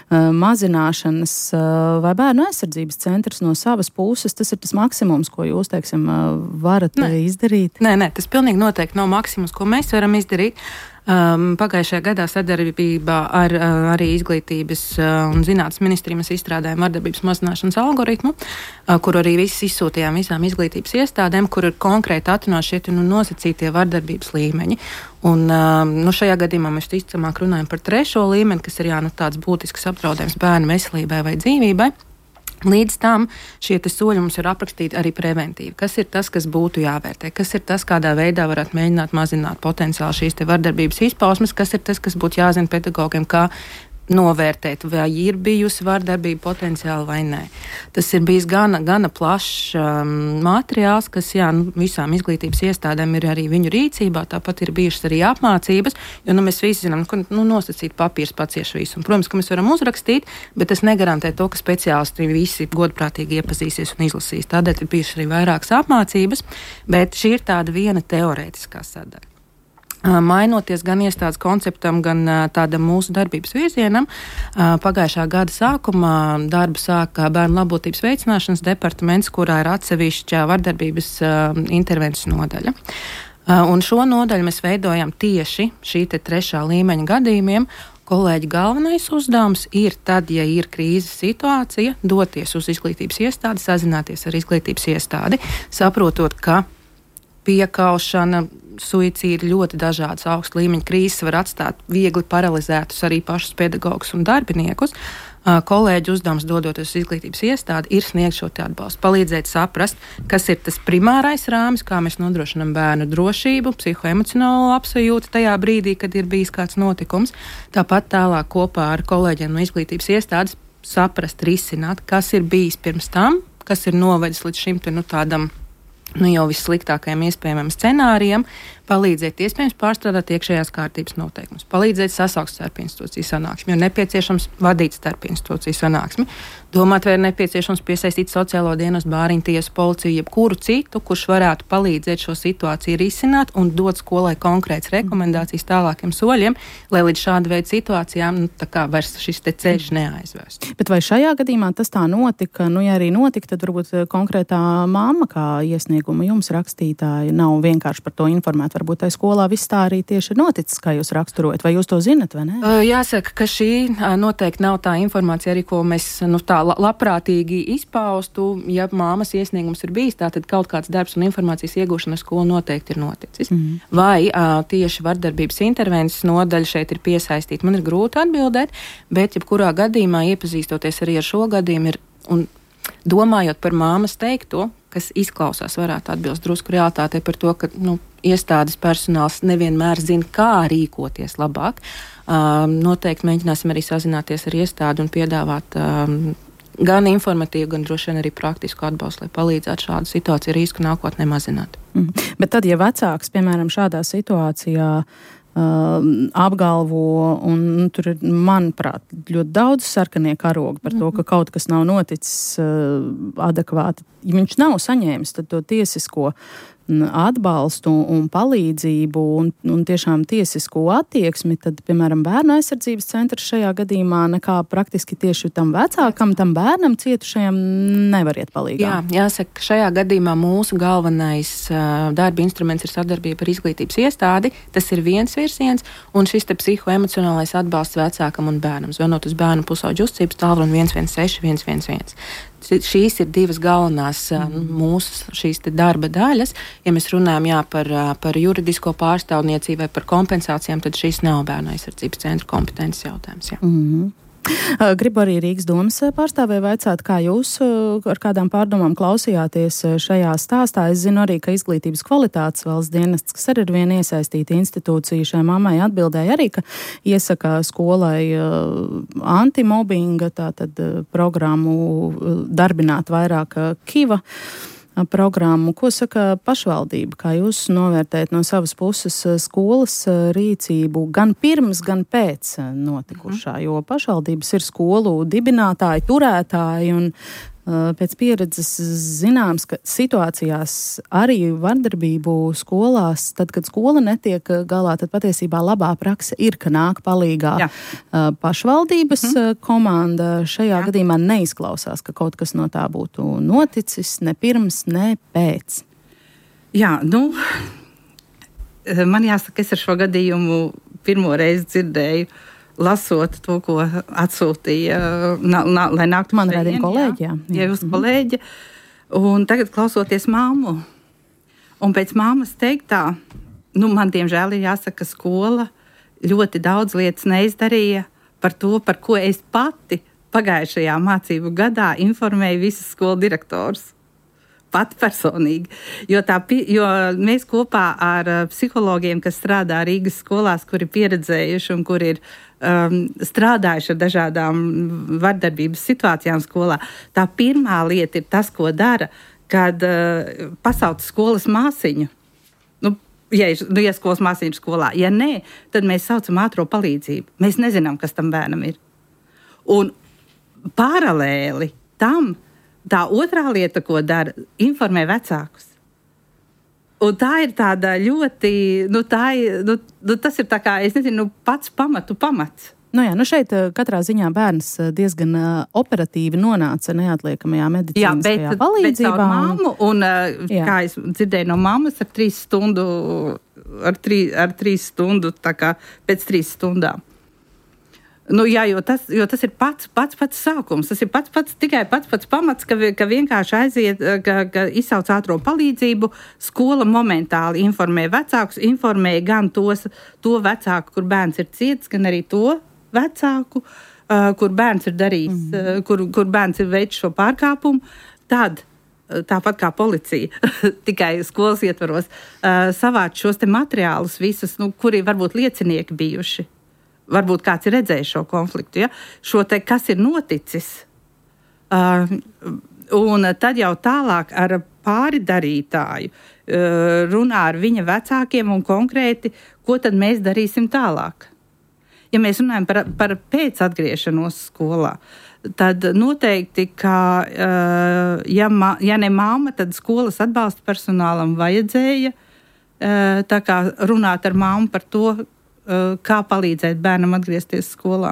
mazināšanas uh, vai bērnu aizsardzības centrs no savas puses, tas ir tas maksimums, ko jūs, teiksim, varat nē. izdarīt? Nē, nē, tas pilnīgi noteikti nav maksimums, ko mēs varam izdarīt. Um, pagājušajā gadā sadarbībā ar uh, arī Izglītības uh, un zinātnes ministriju mēs izstrādājām vardarbības mazināšanas algoritmu, uh, kur arī viss izsūtījām visām izglītības iestādēm, kur ir konkrēti atrunāti šie nu, nosacītie vardarbības līmeņi. Un uh, nu, šajā gadījumā mēs ticamāk runājam par trešo līmeni, kas ir jā, nu, tāds būtisks apdraudējums bērnu veselībai vai dzīvībai. Līdz tam šie soļi mums ir aprakstīti arī preventīvi. Kas ir tas, kas būtu jāvērtē? Kas ir tas, kādā veidā varētu mēģināt mazināt potenciāli šīs te vardarbības izpausmes? Kas ir tas, kas būtu jāzina pedagogiem, kā novērtēt, vai ir bijusi vardarbība potenciāli vai nē. Tas ir bijis gana, gana plašs um, materiāls, kas jā, nu, visām izglītības iestādēm ir arī viņu rīcībā, tāpat ir bijušas arī apmācības, jo nu, mēs visi zinām, ka nu, nosacīt papīrs pacieš visu. Un, protams, ka mēs varam uzrakstīt, bet tas negarantē to, ka speciālisti visi godprātīgi iepazīsies un izlasīs. Tādēļ ir bijušas arī vairākas apmācības, bet šī ir tāda viena teorētiskā sadaļa. Mainoties gan iestādes konceptam, gan tādam mūsu darbības virzienam, pagājušā gada sākumā darbu sāka Bērnu labotības veicināšanas departaments, kurā ir atsevišķa vardarbības intervences nodaļa. Un šo nodaļu mēs veidojam tieši šī te trešā līmeņa gadījumiem. Kolēģi galvenais uzdevums ir tad, ja ir krīzes situācija, doties uz izglītības iestādi, sazināties ar izglītības iestādi, saprotot, ka piekaušana, suicīdi, ļoti dažādas augsta līmeņa krīzes var atstāt viegli paralizētus arī pašus pedagogus un darbiniekus. Kolēģi uzdevums dodoties uz izglītības iestādi ir sniegt šo atbalstu, palīdzēt saprast, kas ir tas primārais rāmis, kā mēs nodrošinām bērnu drošību, psihoemocionālo apsajūtu tajā brīdī, kad ir bijis kāds notikums. Tāpat tālāk kopā ar kolēģiem no izglītības iestādes saprast, risināt, kas ir bijis pirms tam, kas ir novedis līdz šim te, nu, tādam nu, jau vissliktākajiem iespējamiem scenārijiem, palīdzēt iespējams pārstrādāt iekšējās kārtības noteikumus, palīdzēt sasaukt starpinstitūciju sanāksmi, jo nepieciešams vadīt starpinstitūciju sanāksmi, domāt, vai ir nepieciešams piesaistīt sociālo dienestu, bāriņu tiesu, policiju, jebkuru citu, kurš varētu palīdzēt šo situāciju risināt un dot skolai konkrētas rekomendācijas tālākiem soļiem, lai līdz šāda veida situācijām nu, tā kā vairs šis te ceļš neaizvērst. Bet vai šajā gadījumā tas tā notika? Nu, ja arī notika, tad varbūt konkrētā mamma kā iesnieguma jums rakstītāja nav vienkārši par to informēta. Varbūt tai skolā viss tā arī tieši ir noticis, kā jūs raksturojat. Vai jūs to zinat, vai ne? Jāsaka, ka šī noteikti nav tā informācija, arī ko mēs nu, tā labprātīgi izpaustu. Ja māmas iesniegums ir bijis, tā tad kaut kāds darbs un informācijas iegūšana skolu noteikti ir noticis. Mm. Vai uh, tieši vardarbības intervences nodaļa šeit ir piesaistīta? Man ir grūti atbildēt, bet jebkurā gadījumā iepazīstoties arī ar šo gadījumu ir un domājot par māmas teikto, kas izklausās, varētu atbilst drusku realitātei par to, ka nu, iestādes personāls nevienmēr zina, kā rīkoties labāk. Um, noteikti mēģināsim arī sazināties ar iestādi un piedāvāt um, gan informatīvu, gan droši vien arī praktisku atbalstu, lai palīdzētu šādu situāciju risku nākotnē mazināt. Mm. Bet tad, ja vecāks, piemēram, šādā situācijā uh, apgalvo, un nu, tur ir, manuprāt, ļoti daudz sarkanie karogi par to, ka kaut kas nav noticis uh, adekvāti. Ja viņš nav saņēmis tad to tiesisko atbalstu un palīdzību un, un tiešām tiesisko attieksmi, tad, piemēram, bērnu aizsardzības centrs šajā gadījumā nekā praktiski tieši tam vecākam, tam bērnam cietušajam nevar iet palīgā. Jā, jāsaka, šajā gadījumā mūsu galvenais uh, darba instruments ir sadarbība ar izglītības iestādi. Tas ir viens virsiens, un šis te psihoemocionālais atbalsts vecākam un bērnam. Zvanot uz bērnu pusauģu uzticības tālruni viens viens seši viens viens viens. Šīs ir divas galvenās mm. mūsu šīs te darba daļas. Ja mēs runājam jā, par, par juridisko pārstāvniecību vai par kompensācijām, tad šīs nav bērnu aizsardzības centra kompetences jautājums. Jā. Mm-hmm. Gribu arī Rīgas domas pārstāvē vaicāt, kā jūs ar kādām pārdomām klausījāties šajā stāstā. Es zinu arī, ka izglītības kvalitātes valsts dienests, kas arī ir viena iesaistīta institūcija, šai mammai atbildēja arī, ka iesaka skolai antimobbinga, tātad programmu darbināt vairāk Kiva programmu. Ko saka pašvaldība? Kā jūs novērtējat no savas puses skolas rīcību gan pirms, gan pēc notikušā? Jo pašvaldības ir skolu dibinātāji, turētāji un pēc pieredzes zināms, ka situācijās arī vardarbību skolās, tad, kad skola netiek galā, tad patiesībā labā prakse ir, ka nāk palīgā Jā. pašvaldības mm. komanda. Šajā Jā. gadījumā neizklausās, ka kaut kas no tā būtu noticis ne pirms, ne pēc. Jā, nu, man jāsaka, es ar šo gadījumu pirmo reizi dzirdēju, lasot to, ko atsūtīja, na, na, lai nāktu man rādījuma kolēģi, jā. jā. Ja jūs kolēģi, un tagad klausoties māmu, un pēc māmas teiktā, nu, man diemžēl ir jāsaka, skola ļoti daudz lietas neizdarīja par to, par ko es pati pagājušajā mācību gadā informēju visas skolu direktors. Pati personīgi, jo, tā, jo mēs kopā ar psihologiem, kas strādā Rīgas skolās, kuri pieredzējuši un kuri ir um, strādājuši ar dažādām vardarbības situācijām skolā, tā pirmā lieta ir tas, ko dara, kad uh, pasauc skolas māsiņu. Nu, ja, nu, ja skolas māsiņa ir skolā, ja nē, tad mēs saucam ātro palīdzību. Mēs nezinām, kas tam bērnam ir. Un paralēli tam tā otrā lieta, ko dara, informē vecākus. Un tā ir tāda ļoti, nu tā ir, nu, nu tas ir tā kā, es nezinu, nu, pats pamatu pamats. Nu jā, nu šeit katrā ziņā bērns diezgan operatīvi nonāca neatliekamajā medicīniskajā jā, palīdzībā. Bet caur mammu, un jā. Kā es dzirdēju no mammas, ar trīs stundu, ar, trī, ar trīs stundu, tā kā pēc trīs stundām. Nu, jā, jo tas, jo tas ir pats, pats, pats sākums. Tas ir pats, pats, tikai pats, pats pamats, ka, ka vienkārši aiziet, ka, ka izsauc ātro palīdzību. Skola momentāli informē vecākus, informē gan tos, to vecāku, kur bērns ir ciets, gan arī to vecāku, uh, kur bērns ir darījis, mm. uh, kur, kur bērns ir veicis šo pārkāpumu. Tad, tāpat kā policija, tikai skolas ietvaros, uh, savāc šos te materiālus visus, nu, kuri varbūt liecinieki bijuši. Varbūt kāds ir redzējis šo konfliktu, ja? Šo te, kas ir noticis. Uh, un tad jau tālāk ar pāri darītāju uh, runā ar viņa vecākiem un konkrēti, ko tad mēs darīsim tālāk. Ja mēs runājam par, par pēc atgriešanos skolā, tad noteikti, ka uh, ja, ma, ja ne mamma, tad skolas atbalsta personālam vajadzēja uh, tā kā runāt ar mammu par to, kā palīdzēt bērnam atgriezties skolā.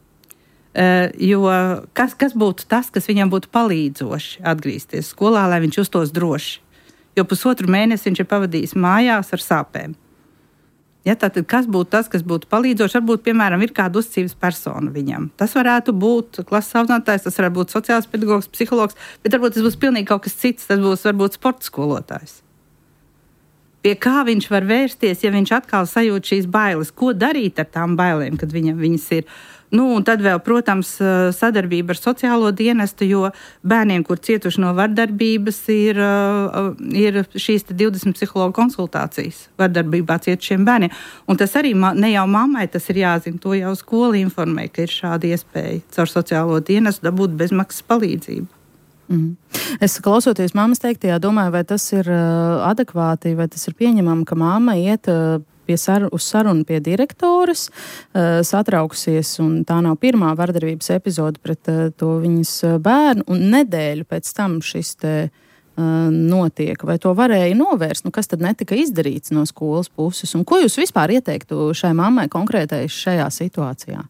Jo kas, kas būtu tas, kas viņam būtu palīdzoši atgriezties skolā, lai viņš justos droši? Jo pusotru mēnesi viņš ir pavadījis mājās ar sāpēm. Ja, tātad kas būtu tas, kas būtu palīdzoši? Varbūt, piemēram, ir kāda uzticības persona viņam. Tas varētu būt klases audzinātājs, tas varētu būt sociāls pedagogs, psihologs, bet varbūt tas būs pilnīgi kaut kas cits, tas būs varbūt sporta skolotājs. pie kā viņš var vērsties, ja viņš atkal sajūt šīs bailes, ko darīt ar tām bailēm, kad viņam viņas ir. Nu, un tad vēl, protams, sadarbība ar sociālo dienestu, jo bērniem, kur cietuši no vardarbības, ir, ir šīs divdesmit psihologu konsultācijas vardarbībā cietušiem bērniem. Un tas arī ne jau mammai tas ir jāzina, to jau skola informē, ka ir šāda iespēja caur sociālo dienestu dabūt bezmaksas palīdzību. Mm. Es klausoties mammas teiktajā, domāju, vai tas ir adekvāti, vai tas ir pieņemami, ka mamma iet pie sar, uz sarunu pie direktoras, uh, satraukusies, un tā nav pirmā vardarbības epizode pret uh, to viņas bērnu, un nedēļu pēc tam šis te uh, notiek. Vai to varēja novērst? Nu, kas tad netika izdarīts no skolas puses? Un ko jūs vispār ieteiktu šai mammai konkrētai šajā situācijā?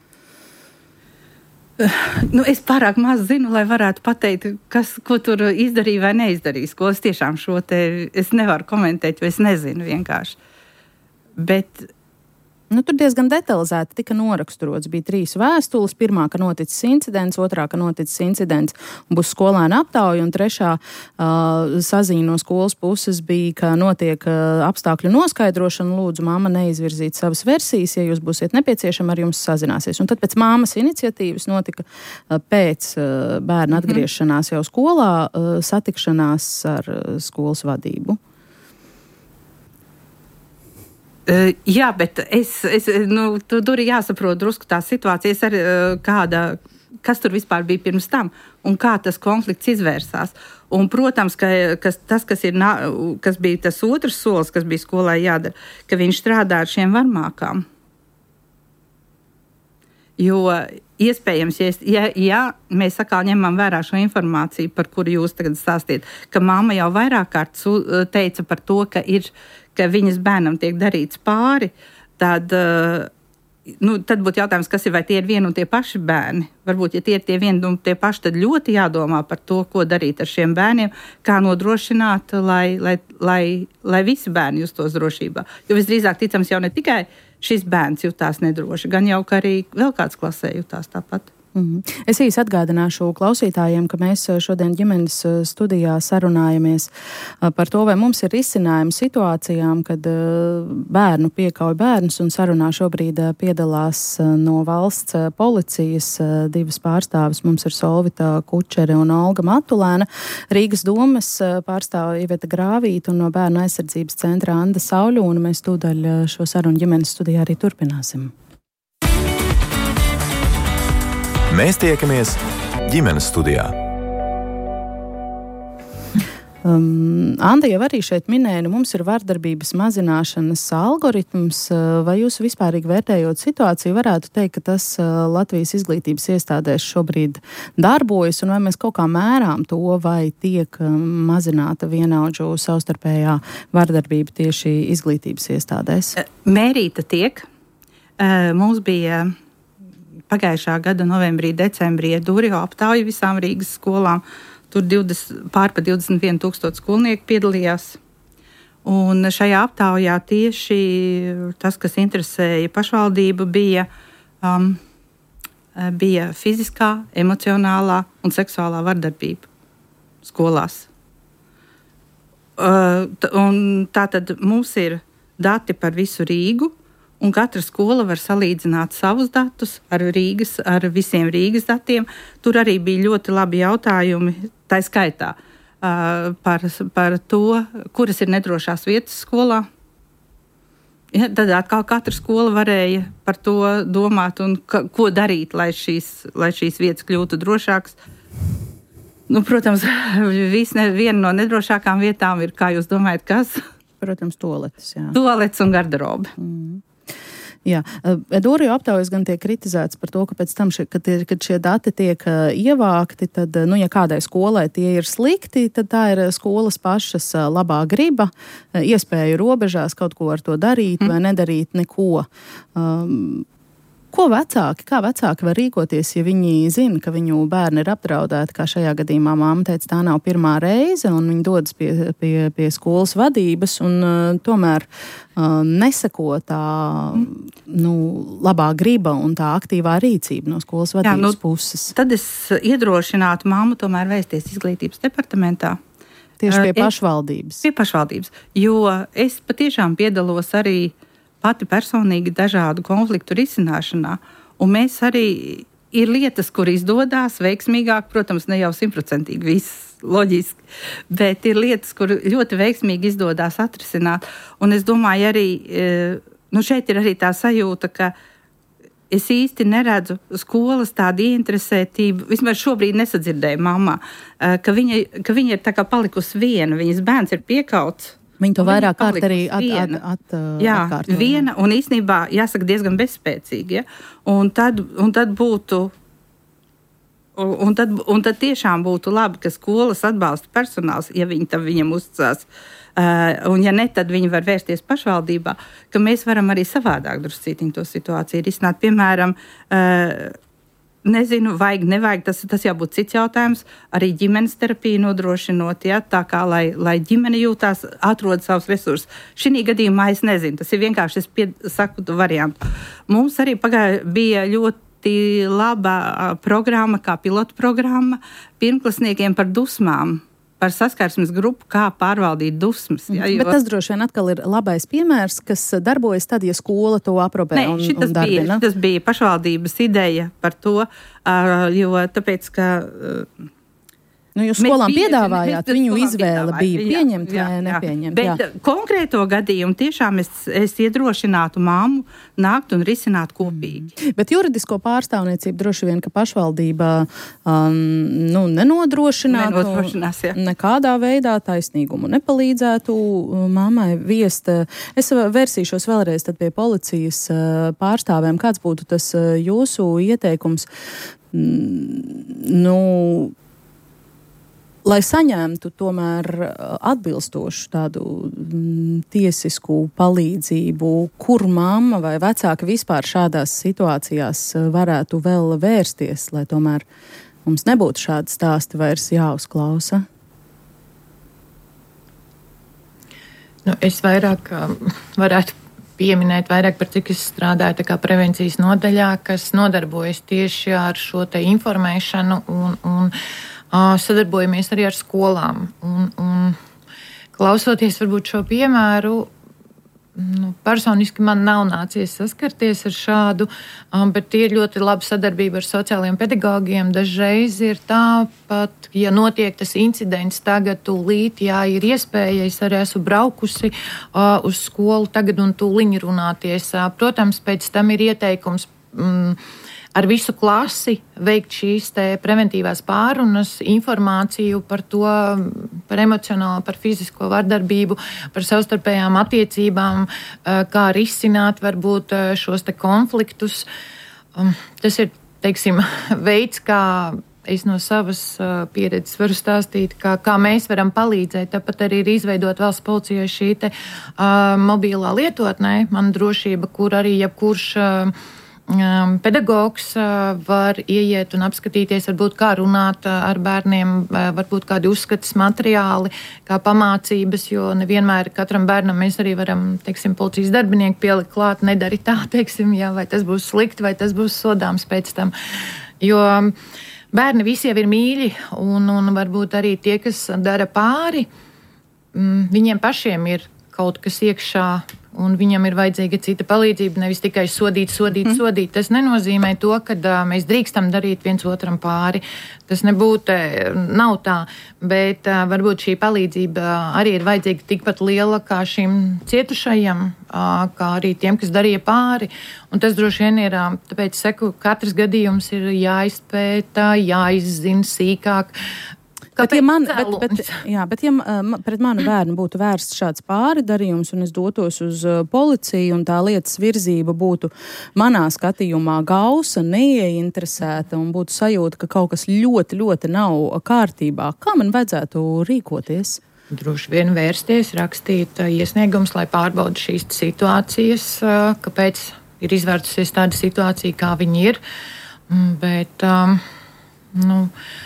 Nu, es pārāk maz zinu, lai varētu pateikt, kas, ko tur izdarīja vai neizdarīja skolas. Tiešām šo te es nevaru komentēt, jo es nezinu vienkārši. Bet nu, tur diezgan detalizēti tika noraksturots. Bija trīs vēstules. Pirmā, ka noticis incidents, otrā, ka noticis incidents un būs skolēna aptauja, un trešā uh, saziņa no skolas puses bija, ka notiek uh, apstākļu noskaidrošana. Lūdzu, mamma neizvirzīt savas versijas, ja jūs būsiet nepieciešami, ar jums sazināsies. Un tad pēc mammas iniciatīvas notika uh, pēc uh, bērna atgriešanās jau skolā uh, satikšanās ar uh, skolas vadību. Uh, jā, bet es, es, nu, tu, tur ir jāsaprot drusku tā situācija, ar, uh, kāda, kas tur vispār bija pirms tam un kā tas konflikts izvērsās. Un, protams, ka kas, tas, kas, ir, kas bija tas otrs solis, kas bija skolai jādara, ka viņš strādā ar šiem varmākām. Jo iespējams, ja, ja, ja mēs atkal ņemam vērā šo informāciju, par kuru jūs tagad stāstiet, ka mamma jau vairāk kārt teica par to, ka, ir, ka viņas bērnam tiek darīts pāri, tad, nu, tad būtu jautājums, kas ir, vai tie ir vieni un tie paši bērni. Varbūt, ja tie ir tie vieni un tie paši, tad ļoti jādomā par to, ko darīt ar šiem bērniem, kā nodrošināt, lai, lai, lai, lai visi bērni justos drošībā. Jo visdrīzāk ticams jau ne tikai šis bērns jutās nedroši, gan jau, ka arī vēl kāds klasē jutās tāpat. Mm-hmm. Es īsi atgādināšu klausītājiem, ka mēs šodien ģimenes studijā sarunājamies par to, vai mums ir risinājumi situācijām, kad bērnu piekauj bērns, un sarunā šobrīd piedalās no valsts policijas divas pārstāvis. Mums ir Solvita Kučere un Olga Matulēna. Rīgas domas pārstāv Iveta Grāvīta un no Bērnu aizsardzības centra Anda Sauļūna. Mēs tūdaļ šo sarunu ģimenes studijā arī turpināsim. Mēs tiekamies ģimenes studijā. Um, Anda jau arī šeit minēja, nu mums ir vardarbības mazināšanas algoritms. Vai jūs vispārīgi vērtējot situāciju, varētu teikt, ka tas Latvijas izglītības iestādēs šobrīd darbojas, un vai mēs kaut kā mērām to, vai tiek mazināta vienaudžu savstarpējā vardarbība tieši izglītības iestādēs? Mērīta tiek. Mums bija pagājušā gada novembrī, decembrī Dūrio aptauja visām Rīgas skolām. Tur divdesmit, pār pa divdesmit vienu tūkstošu skolnieku piedalījās. Un šajā aptaujā tieši tas, kas interesēja pašvaldību, bija, um, bija fiziskā, emocionālā un seksuālā vardarbība skolās. Uh, un tātad mums ir dati par visu Rīgu, un katra skola var salīdzināt savus datus ar, Rīgas, ar visiem Rīgas datiem. Tur arī bija ļoti labi jautājumi, tā skaitā, uh, par, par to, kuras ir nedrošās vietas skolā. Ja, tad atkal katra skola varēja par to domāt un ka, ko darīt, lai šīs, lai šīs vietas kļūtu drošākas. Nu, protams, vis, ne, viena no nedrošākām vietām ir, kā jūs domājat, kas? Protams, toaletes, jā. Toaletes un garderobe. Mm. Jā, Dūrio aptaujas gan tiek kritizēts par to, ka pēc tam, šie, kad, kad šie dati tiek uh, ievākti, tad, nu, ja kādai skolai tie ir slikti, tad tā ir skolas pašas uh, labā griba, uh, iespēju robežās kaut ko ar to darīt mm. vai nedarīt neko. Um, Ko vecāki, kā vecāki var rīkoties, ja viņi zina, ka viņu bērni ir apdraudēti, kā šajā gadījumā mamma teica, tā nav pirmā reize, un viņi dodas pie, pie, pie skolas vadības, un uh, tomēr uh, neseko tā nu, labā griba un tā aktīvā rīcība no skolas vadības Jā, nu, puses. Tad es iedrošinātu mammu tomēr vēsties izglītības departamentā, Tieši pie es, pašvaldības. Pie pašvaldības, jo es patiešām piedalos arī pati personīgi dažādu konfliktu risināšanā, un mēs arī ir lietas, kur izdodās veiksmīgāk, protams, ne jau simtprocentīgi viss loģiski, bet ir lietas, kur ļoti veiksmīgi izdodās atrisināt, un es domāju arī, nu šeit ir arī tā sajūta, ka es īsti neredzu skolas tādu ieinteresētību, vismaz šobrīd nesadzirdēju mammā, ka viņa, ka viņa ir tā kā palikusi viena, viņas bērns ir piekauts. Viņa to vairāk kārt arī at, at, at, jā, atkārtoja. Viena un īstenībā, jāsaka, diezgan bezspēcīga. Ja? Un, tad, un tad būtu, un tad, un tad tiešām būtu labi, ka skolas atbalsta personāls, ja viņi tam viņam uzticās. Uh, un ja ne, tad viņi var vērsties pašvaldībā, ka mēs varam arī savādāk druscītiņ to situāciju risināt. Piemēram, uh, nezinu, vajag, nevajag, tas, tas jābūt cits jautājums, arī ģimenes terapiju nodrošinot, ja, tā kā, lai, lai ģimene jūtās, atrod savus resursus. Šī gadījumā es nezinu, tas ir vienkārši, es pie, saku tu variantu. Mums arī pagāja, bija ļoti laba programma, kā pilotu programma, pirmklasniekiem par dusmām. Par saskarsmes grupu, kā pārvaldīt dusmas. Ja, jo... Bet tas droši vien atkal ir labais piemērs, kas darbojas tad, ja skola to aprobē ne, un, šitas un darbina. Bija, šitas bija pašvaldības ideja par to, uh, jo tāpēc, ka... Uh, Nu, jūs skolām bieži, piedāvājāt, viņu izvēle bija jā, pieņemt jā, vai nepieņemt. Bet jā. Konkrēto gadījumu tiešām es, es iedrošinātu māmu nākt un risināt kopīgi. Mm. Bet juridisko pārstāvniecību droši vien, ka pašvaldība um, nu, nenodrošinātu nekādā veidā taisnīgumu nepalīdzētu mammai viest. Es vērsīšos vēlreiz tad pie policijas pārstāvēm. Kāds būtu tas jūsu ieteikums? Nu... Lai saņemtu tomēr atbilstošu tādu mm, tiesisku palīdzību, kur mamma vai vecāki vispār šādās situācijās varētu vēl vērsties, lai tomēr mums nebūtu šādi stāsti vairs jāuzklausa? Nu, es vairāk um, varētu pieminēt vairāk par cik es strādāju tā kā prevencijas nodaļā, kas nodarbojas tieši ar šo te informēšanu un, un sadarbojamies arī ar skolām. Un, un klausoties varbūt šo piemēru, nu, personiski man nav nācies saskarties ar šādu, um, bet ir ļoti laba sadarbība ar sociālajiem pedagogiem. Dažreiz ir tāpat, ja notiek tas incidents tagad tūlīt, jā, ir iespēja, es arī esmu braukusi uh, uz skolu tagad un tūliņi runāties. Uh, protams, pēc tam ir ieteikums mm, ar visu klasi veikt šīs te preventīvās pārunas, informāciju par to, par emocionālo, par fizisko vardarbību, par savstarpējām attiecībām, kā risināt varbūt šos te konfliktus. Tas ir, teiksim, veids, kā es no savas pieredzes varu stāstīt, kā, kā mēs varam palīdzēt. Tāpat arī ir izveidot valsts policijai šī te uh, mobilā lietotnē, man drošība, kur arī jebkurš uh, pedagogs var ieiet un apskatīties, varbūt kā runāt ar bērniem, varbūt kādi uzskatas materiāli, kā pamācības, jo nevienmēr katram bērnam mēs arī varam, teiksim, policijas darbinieki pielikt klāt, nedari tā, teiksim, jā, vai tas būs slikti, vai tas būs sodāms pēc tam. Jo bērni visi jau ir mīļi, un, un varbūt arī tie, kas dara pāri, viņiem pašiem ir kaut kas iekšā, un viņam ir vajadzīga cita palīdzība, nevis tikai sodīt, sodīt, mm. sodīt. Tas nenozīmē to, ka uh, mēs drīkstam darīt viens otram pāri. Tas nebūtu, nav tā, bet uh, varbūt šī palīdzība arī ir vajadzīga tikpat liela kā šim cietušajam, uh, kā arī tiem, kas darīja pāri. Un tas droši vien ir, uh, tāpēc saku, katrs gadījums ir jāizpēta, jāizzina sīkāk. Bet ja, man, bet, bet, jā, bet ja pret manu bērnu būtu vērsts šāds pāridarījums un es dotos uz policiju un tā lietas virzība būtu manā skatījumā gausa, neieinteresēta un būtu sajūta, ka kaut kas ļoti, ļoti nav kārtībā, kā man vajadzētu rīkoties? Droši vien vērsties, rakstīt iesniegums, lai pārbaudu šīs situācijas, kāpēc ir izvērtusies tāda situācija, kā viņi ir. Bet, um, nu...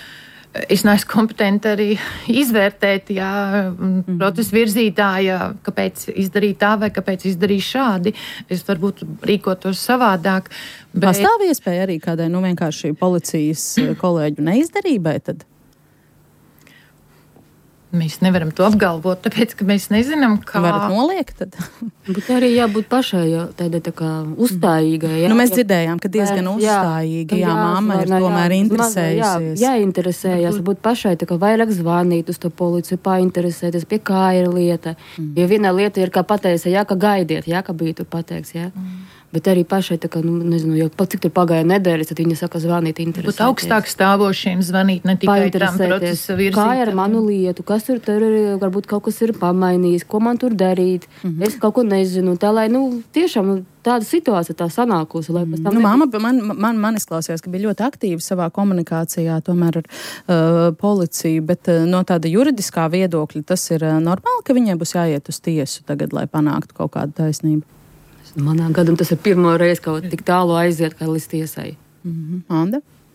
Es neesmu kompetenti arī izvērtēt, jā, mm. procesa virzītāja, kāpēc izdarīt tā vai kāpēc izdarīt šādi. Es varbūt rīkotos savādāk. Bet... Pastāv iespēja arī kādai, nu vienkārši policijas kolēģu neizdarībai tad? mēs nevaram to apgalvot, tāpēc, ka mēs nezinām, kā. Varat noliekt tad? Bet arī jābūt pašai jā, tādai tā kā uzstājīgai. Jā, nu, mēs dzirdējām, ka diezgan jā, uzstājīgi, jā, jā mamma ir jā, tomēr jā, interesējusies. Jā, jāinteresējas, būt pašai tā kā vairāk zvanīt uz to policiju, painteresēties, pie kā ir lieta. Mm. Jo viena lieta ir, kā pateica, jā, ka gaidiet, jā, ka bija tur pateikts, jā. Mm. Bet arī pašai, tā kā, nu, nezinu, jau pat cik tur pagāja nedēļas, tad viņa saka zvanīt, interesēties. Būt augstāk stāvošiem zvanīt, ne tikai tam procesa virzītājiem. Kā ar manu lietu, kas tur, tur ir, varbūt kaut kas ir pamainījis, ko man tur darīt, mm-hmm. es kaut ko nezinu, tā lai, nu, tiešām tāda situācija tā sanākusi, lai pēc tam... Nu, mamma, man, man, man izklausījās, ka bija ļoti aktīva savā komunikācijā tomēr ar uh, policiju, bet uh, no tāda juridiskā viedokļa tas ir uh, normāli, ka viņai būs jāiet uz tiesu tagad, lai panāktu kaut kādu taisnību. Manā gadam tas ir pirmo reizi, kaut tik tālu aiziet, kā līdz tiesai. Mm-hmm. Anda?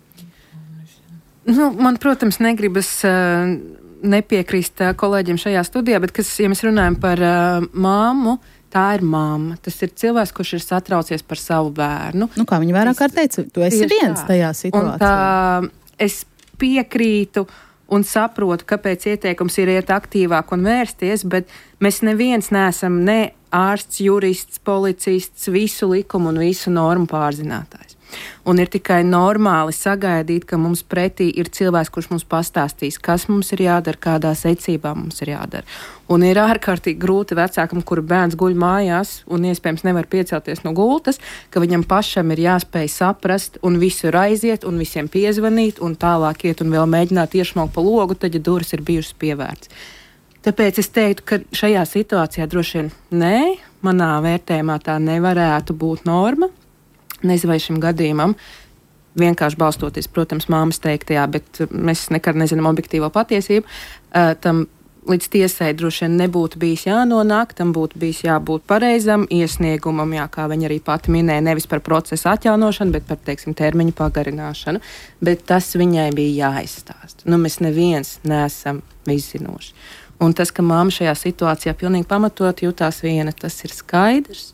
Nu, man, protams, negribas uh, nepiekrist uh, kolēģiem šajā studijā, bet, kas, ja mēs runājam par uh, māmu, tā ir mamma. Tas ir cilvēks, kurš ir satraucies par savu bērnu. Nu, kā viņa vairāk kārt teica, tu esi viens tā. Tajā situācijā. Un tā, es piekrītu un saprotu, kāpēc ieteikums ir iet aktīvāk un vērsties, bet mēs neviens neesam ne ārsts, jurists, policists, visu likumu un visu normu pārzinātājs. Un ir tikai normāli sagaidīt, ka mums pretī ir cilvēks, kurš mums pastāstīs, kas mums ir jādara, kādā secībā mums ir jādara. Un ir ārkārtīgi grūti vecākam, kura bērns guļ mājās un iespējams nevar piecelties no gultas, ka viņam pašam ir jāspēj saprast un visur aiziet un visiem piezvanīt un tālāk iet un vēl mēģināt iešmaukt pa logu, tad, ja durvis ir bijušas pievērts. Tāpēc es teiktu, ka šajā situācijā droši vien nē, manā vērtējumā tā nevarētu būt norma. Nezinu, vai šim gadījumam vienkārši balstoties, protams, māmas teiktajā, bet mēs nekad nezinām objektīvo patiesību, tam līdz tiesai droši vien nebūtu bijis jānonāk, tam būtu bijis jābūt pareizam iesniegumam, jā, kā viņa arī pati minēja, nevis par procesu atjaunošanu, bet par, teiksim, termiņu pagarināšanu, bet tas viņai bija jāizstāst. Nu, mēs neviens neesam viszinoši. Un tas, ka mamma šajā situācijā pilnīgi pamatot jutās viena, tas ir skaidrs.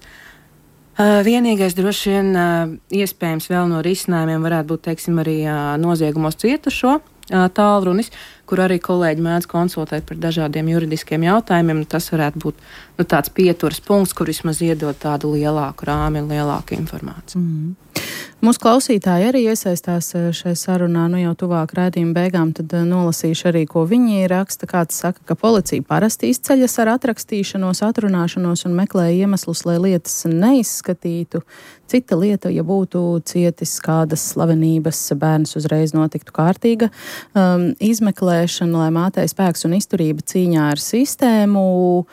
Uh, vienīgais droši vien uh, iespējams vēl no risinājumiem varētu būt, teiksim, arī uh, noziegumos cietušo uh, tālrunis, kur arī kolēģi mēdz konsultēt par dažādiem juridiskiem jautājumiem. Tas varētu būt nu, tāds pieturas punkts, kur vismaz iedod tādu lielāku rāmi un lielāku informāciju. Mm. Mūsu klausītāji arī iesaistās šai sarunā, nu jau tuvāk raidījuma beigām, tad nolasīšu arī, ko viņi raksta. Kāds saka, ka policija parasti izceļas ar atrakstīšanos, atrunāšanos un meklē iemeslus, lai lietas neizskatītu. Cita lieta, ja būtu cietis kādas slavenības, bērns uzreiz notiktu kārtīga um, izmeklēšana, lai mātei spēks un izturība cīņā ar sistēmu.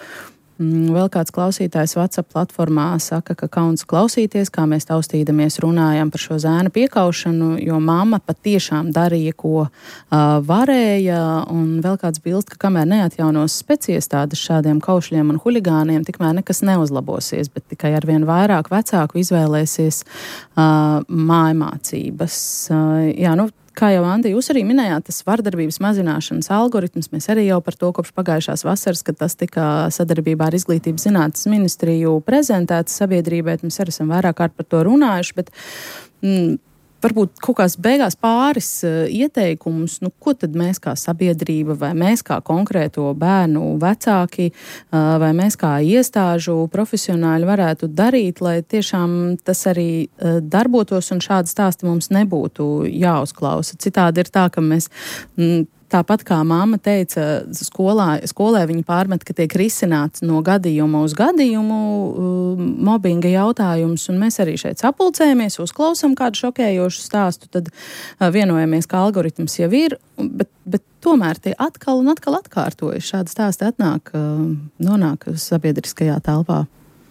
Vēl kāds klausītājs WhatsApp platformā saka, ka kauns klausīties, kā mēs taustīdamies runājam par šo zēna piekaušanu, jo mamma patiešām darīja, ko uh, varēja, un vēl kāds bilst, ka kamēr neatjaunos speciestādes šādiem kaušļiem un huligāniem, tikmēr nekas neuzlabosies, bet tikai arvien vairāk vecāku izvēlēsies uh, mājmācības. Uh, jā, nu, Kā jau Anda, jūs arī minējāt, tas vardarbības mazināšanas algoritms, mēs arī jau par to kopš pagājušās vasaras, kad tas tika sadarbībā ar Izglītības zinātnes ministriju prezentēts sabiedrībai, mēs arī esam vairāk kārt par to runājuši, bet mm, varbūt kaut kāds beigās pāris uh, ieteikumus, nu, ko tad mēs kā sabiedrība, vai mēs kā konkrēto bērnu vecāki, uh, vai mēs kā iestāžu profesionāļi varētu darīt, lai tiešām tas arī uh, darbotos un šādi stāsti mums nebūtu jāuzklausa. Citādi ir tā, ka mēs... Mm, Tāpat kā mamma teica, skolā, skolē viņa pārmet, ka tiek risināts no gadījuma uz gadījumu uh, mobbinga jautājums, un mēs arī šeit sapulcējamies, uzklausam kādu šokējošu stāstu, tad uh, vienojamies, ka algoritms jau ir, bet, bet tomēr tie atkal un atkal atkārtojas. Šādi stāsti atnāk, uh, nonāk sabiedriskajā telpā.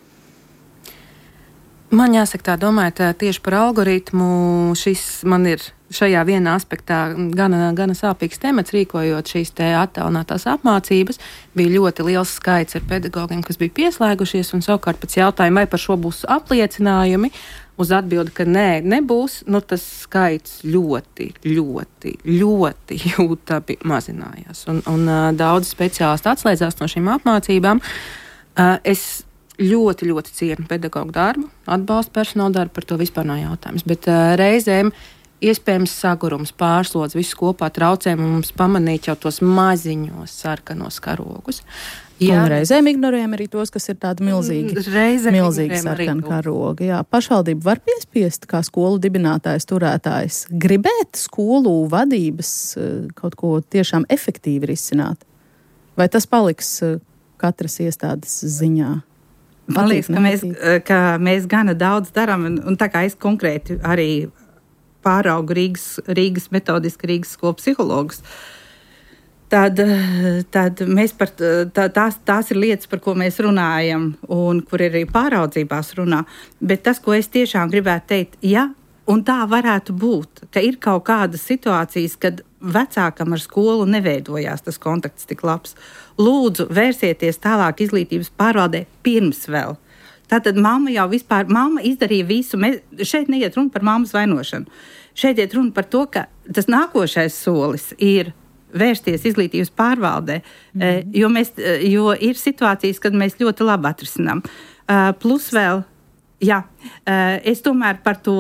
Man jāsaka tā, domājot tieši par algoritmu, šis man ir šajā vienā aspektā gana, gana sāpīgs temats, rīkojot šīs te attālinātās apmācības. Bija ļoti liels skaits ar pedagogiem, kas bija pieslēgušies, un savukārt pēc jautājumu, vai par šo būs apliecinājumi, uz atbildi, ka nē, nebūs, nu tas skaits ļoti, ļoti, ļoti jūtami mazinājās. Un, un uh, daudz speciālisti atslēdzās no šīm apmācībām. Uh, es ļoti, ļoti cienu pedagoģu darbu, atbalstu personāla darbu, par to vispār nav jautājums. Bet uh, reizēm iespējams sagurums, pārslodz, viss kopā traucē mums pamanīt jau tos maziņos sarkanos karogus. Jā, un reizēm ignorējam arī tos, kas ir tādi milzīgi, milzīgi sarkani karogi. Jā, pašvaldība var piespiest, kā skolu dibinātājs, turētājs, gribēt skolu vadības kaut ko tiešām efektīvi risināt? Vai tas paliks katras iestādes ziņā? Man liekas, ka mēs, ka mēs gana daudz darām, un, un tā kā es konkrēti arī pāraugu Rīgas, Rīgas metodiski Rīgas skolu psihologus, tad, tad mēs par tā, tās, tās ir lietas, par ko mēs runājam un kur arī pāraudzībās runā. Bet tas, ko es tiešām gribētu teikt, ja, un tā varētu būt, ka ir kaut kādas situācijas, kad vecākam ar skolu neveidojās tas kontakts tik labs. Lūdzu, vērsieties tālāk izglītības pārvaldē pirms vēl. Tātad mamma jau vispār, mamma izdarīja visu, mēs, šeit neiet runa par mammas vainošanu. Šeit iet runa par to, ka tas nākošais solis ir vērsties izglītības pārvaldē, mm. jo, mēs, jo ir situācijas, kad mēs ļoti labi atrisinām. Plus vēl, jā, es tomēr par to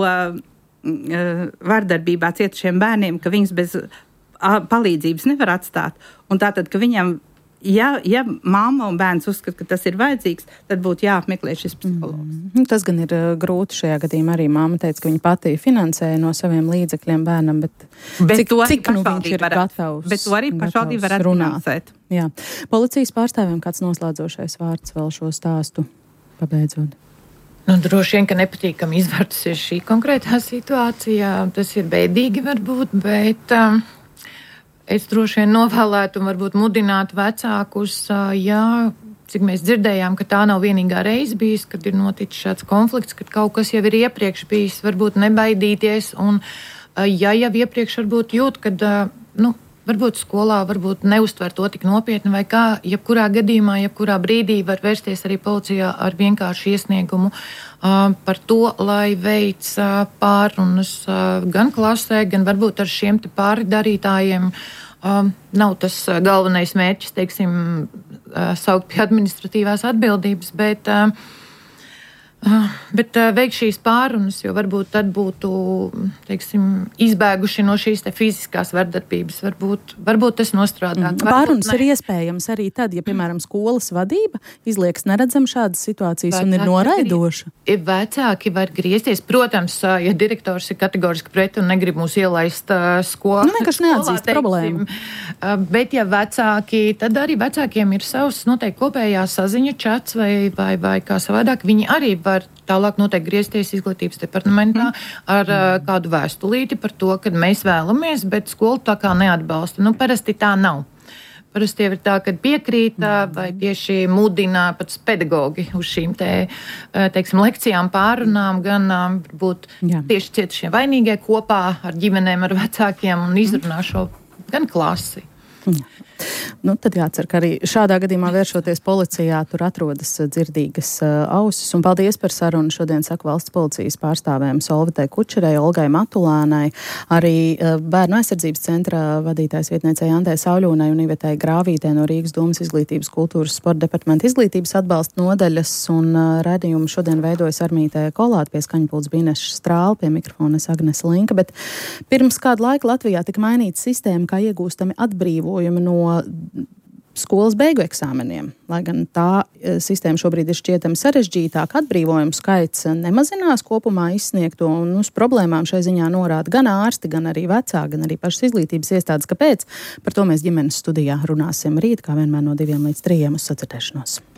vardarbībā cietušiem bērniem, ka viņus bez palīdzības nevar atstāt, un tātad, ka viņam Ja, ja mamma un bērns uzskata, ka tas ir vajadzīgs, tad būtu jāapmeklē šis psihologs. Mm. Tas gan ir uh, grūti šajā gadījumā. Arī mamma teica, ka viņa pati finansēja no saviem līdzekļiem bērnam, bet, bet cik, cik nu viņš ir varat, gatavs, bet to arī pašvaldība varētu finansēt. Jā. Policijas pārstāvjiem kāds noslēdzošais vārds vēl šo stāstu pabeidzot? Nu, droši vien, ka nepatīkami izvērtusies šī konkrētā situācijā. Tas ir bēdīgi varbūt, bet... Um, Es droši vien novēlētu un varbūt mudinātu vecākus, jā, cik mēs dzirdējām, ka tā nav vienīgā reize bijis, kad ir noticis šāds konflikts, kad kaut kas jau ir iepriekš bijis, varbūt nebaidīties, un ja jau iepriekš varbūt jūt, kad, nu, varbūt skolā, varbūt neuztver to tik nopietni, vai kā, jebkurā gadījumā, jebkurā brīdī var vērsties arī policijā ar vienkāršu iesniegumu uh, par to, lai veic uh, pārunas uh, gan klasē, gan varbūt ar šiem te pārdarītājiem. Uh, nav tas uh, galvenais mērķis, teiksim, uh, saukt pie administratīvās atbildības, bet... Uh, Uh, bet uh, veikt šīs pārunas, jo varbūt tad būtu, teiksim, izbēguši no šīs te fiziskās vardarbības. Varbūt, varbūt tas nostrādā. Mm. Pārunas ir iespējams arī tad, ja, piemēram, skolas vadība izlieks neredzam šādas situācijas vecāki un ir noraidoša. Ir vecāki var griezties. Protams, ja direktors ir kategoriski pret un negrib mūs ielaist uh, skolā. Nu, vienkārši neatzīst problēmu. Uh, bet ja vecāki, tad arī vecākiem ir savs noteikti kopējā saziņa čats vai, vai, vai kā savādāk. Viņi arī var tālāk noteikti griezties izglītības departamentā mm. ar uh, kādu vēstulīti par to, ka mēs vēlamies, bet skola tā kā neatbalsta. Nu, parasti tā nav. Parasti jau ir tā, ka piekrīt mm. vai tieši mudina pats pedagogi uz šīm te, teiksim, lekcijām, pārunām, gan būt Jā. tieši cietušie vainīgie kopā ar ģimenēm, ar vecākiem un izrunā šo gan klasi. Jā. Nu, tad jācer, ka arī šādā gadījumā vēršoties policijā, tur atrodas dzirdīgas uh, ausis. Un paldies par sarunu. Šodien saku valsts policijas pārstāvēm Solvitai Kučerai, Olgai Matulānai, arī uh, Bērnu aizsardzības centra vadītājs vietniecei Andai Sauļūnai un Ivetai Grāvītei no Rīgas domas izglītības, kultūras, sporta departamenta izglītības atbalsta nodaļas. Un uh, raidījumu šodien veidojas Armītē Kolāte, pie skaņpults Bineša Strāle, pie mikrofona Agnese Linka. Bet pirms kādu laiku Latvijā tika mainīta sistēma, kā iegūstami atbrīvojumi no skolas beigu eksāmeniem. Lai gan tā sistēma šobrīd ir šķietami sarežģītāka, atbrīvojumu skaits nemazinās kopumā izsniegto, un uz problēmām šai ziņā norāda gan ārsti, gan arī vecāki, gan arī pašas izglītības iestādes. Kāpēc? Par to mēs ģimenes studijā runāsim rīt, kā vienmēr no diviem līdz trījiem uz sadzirdēšanos.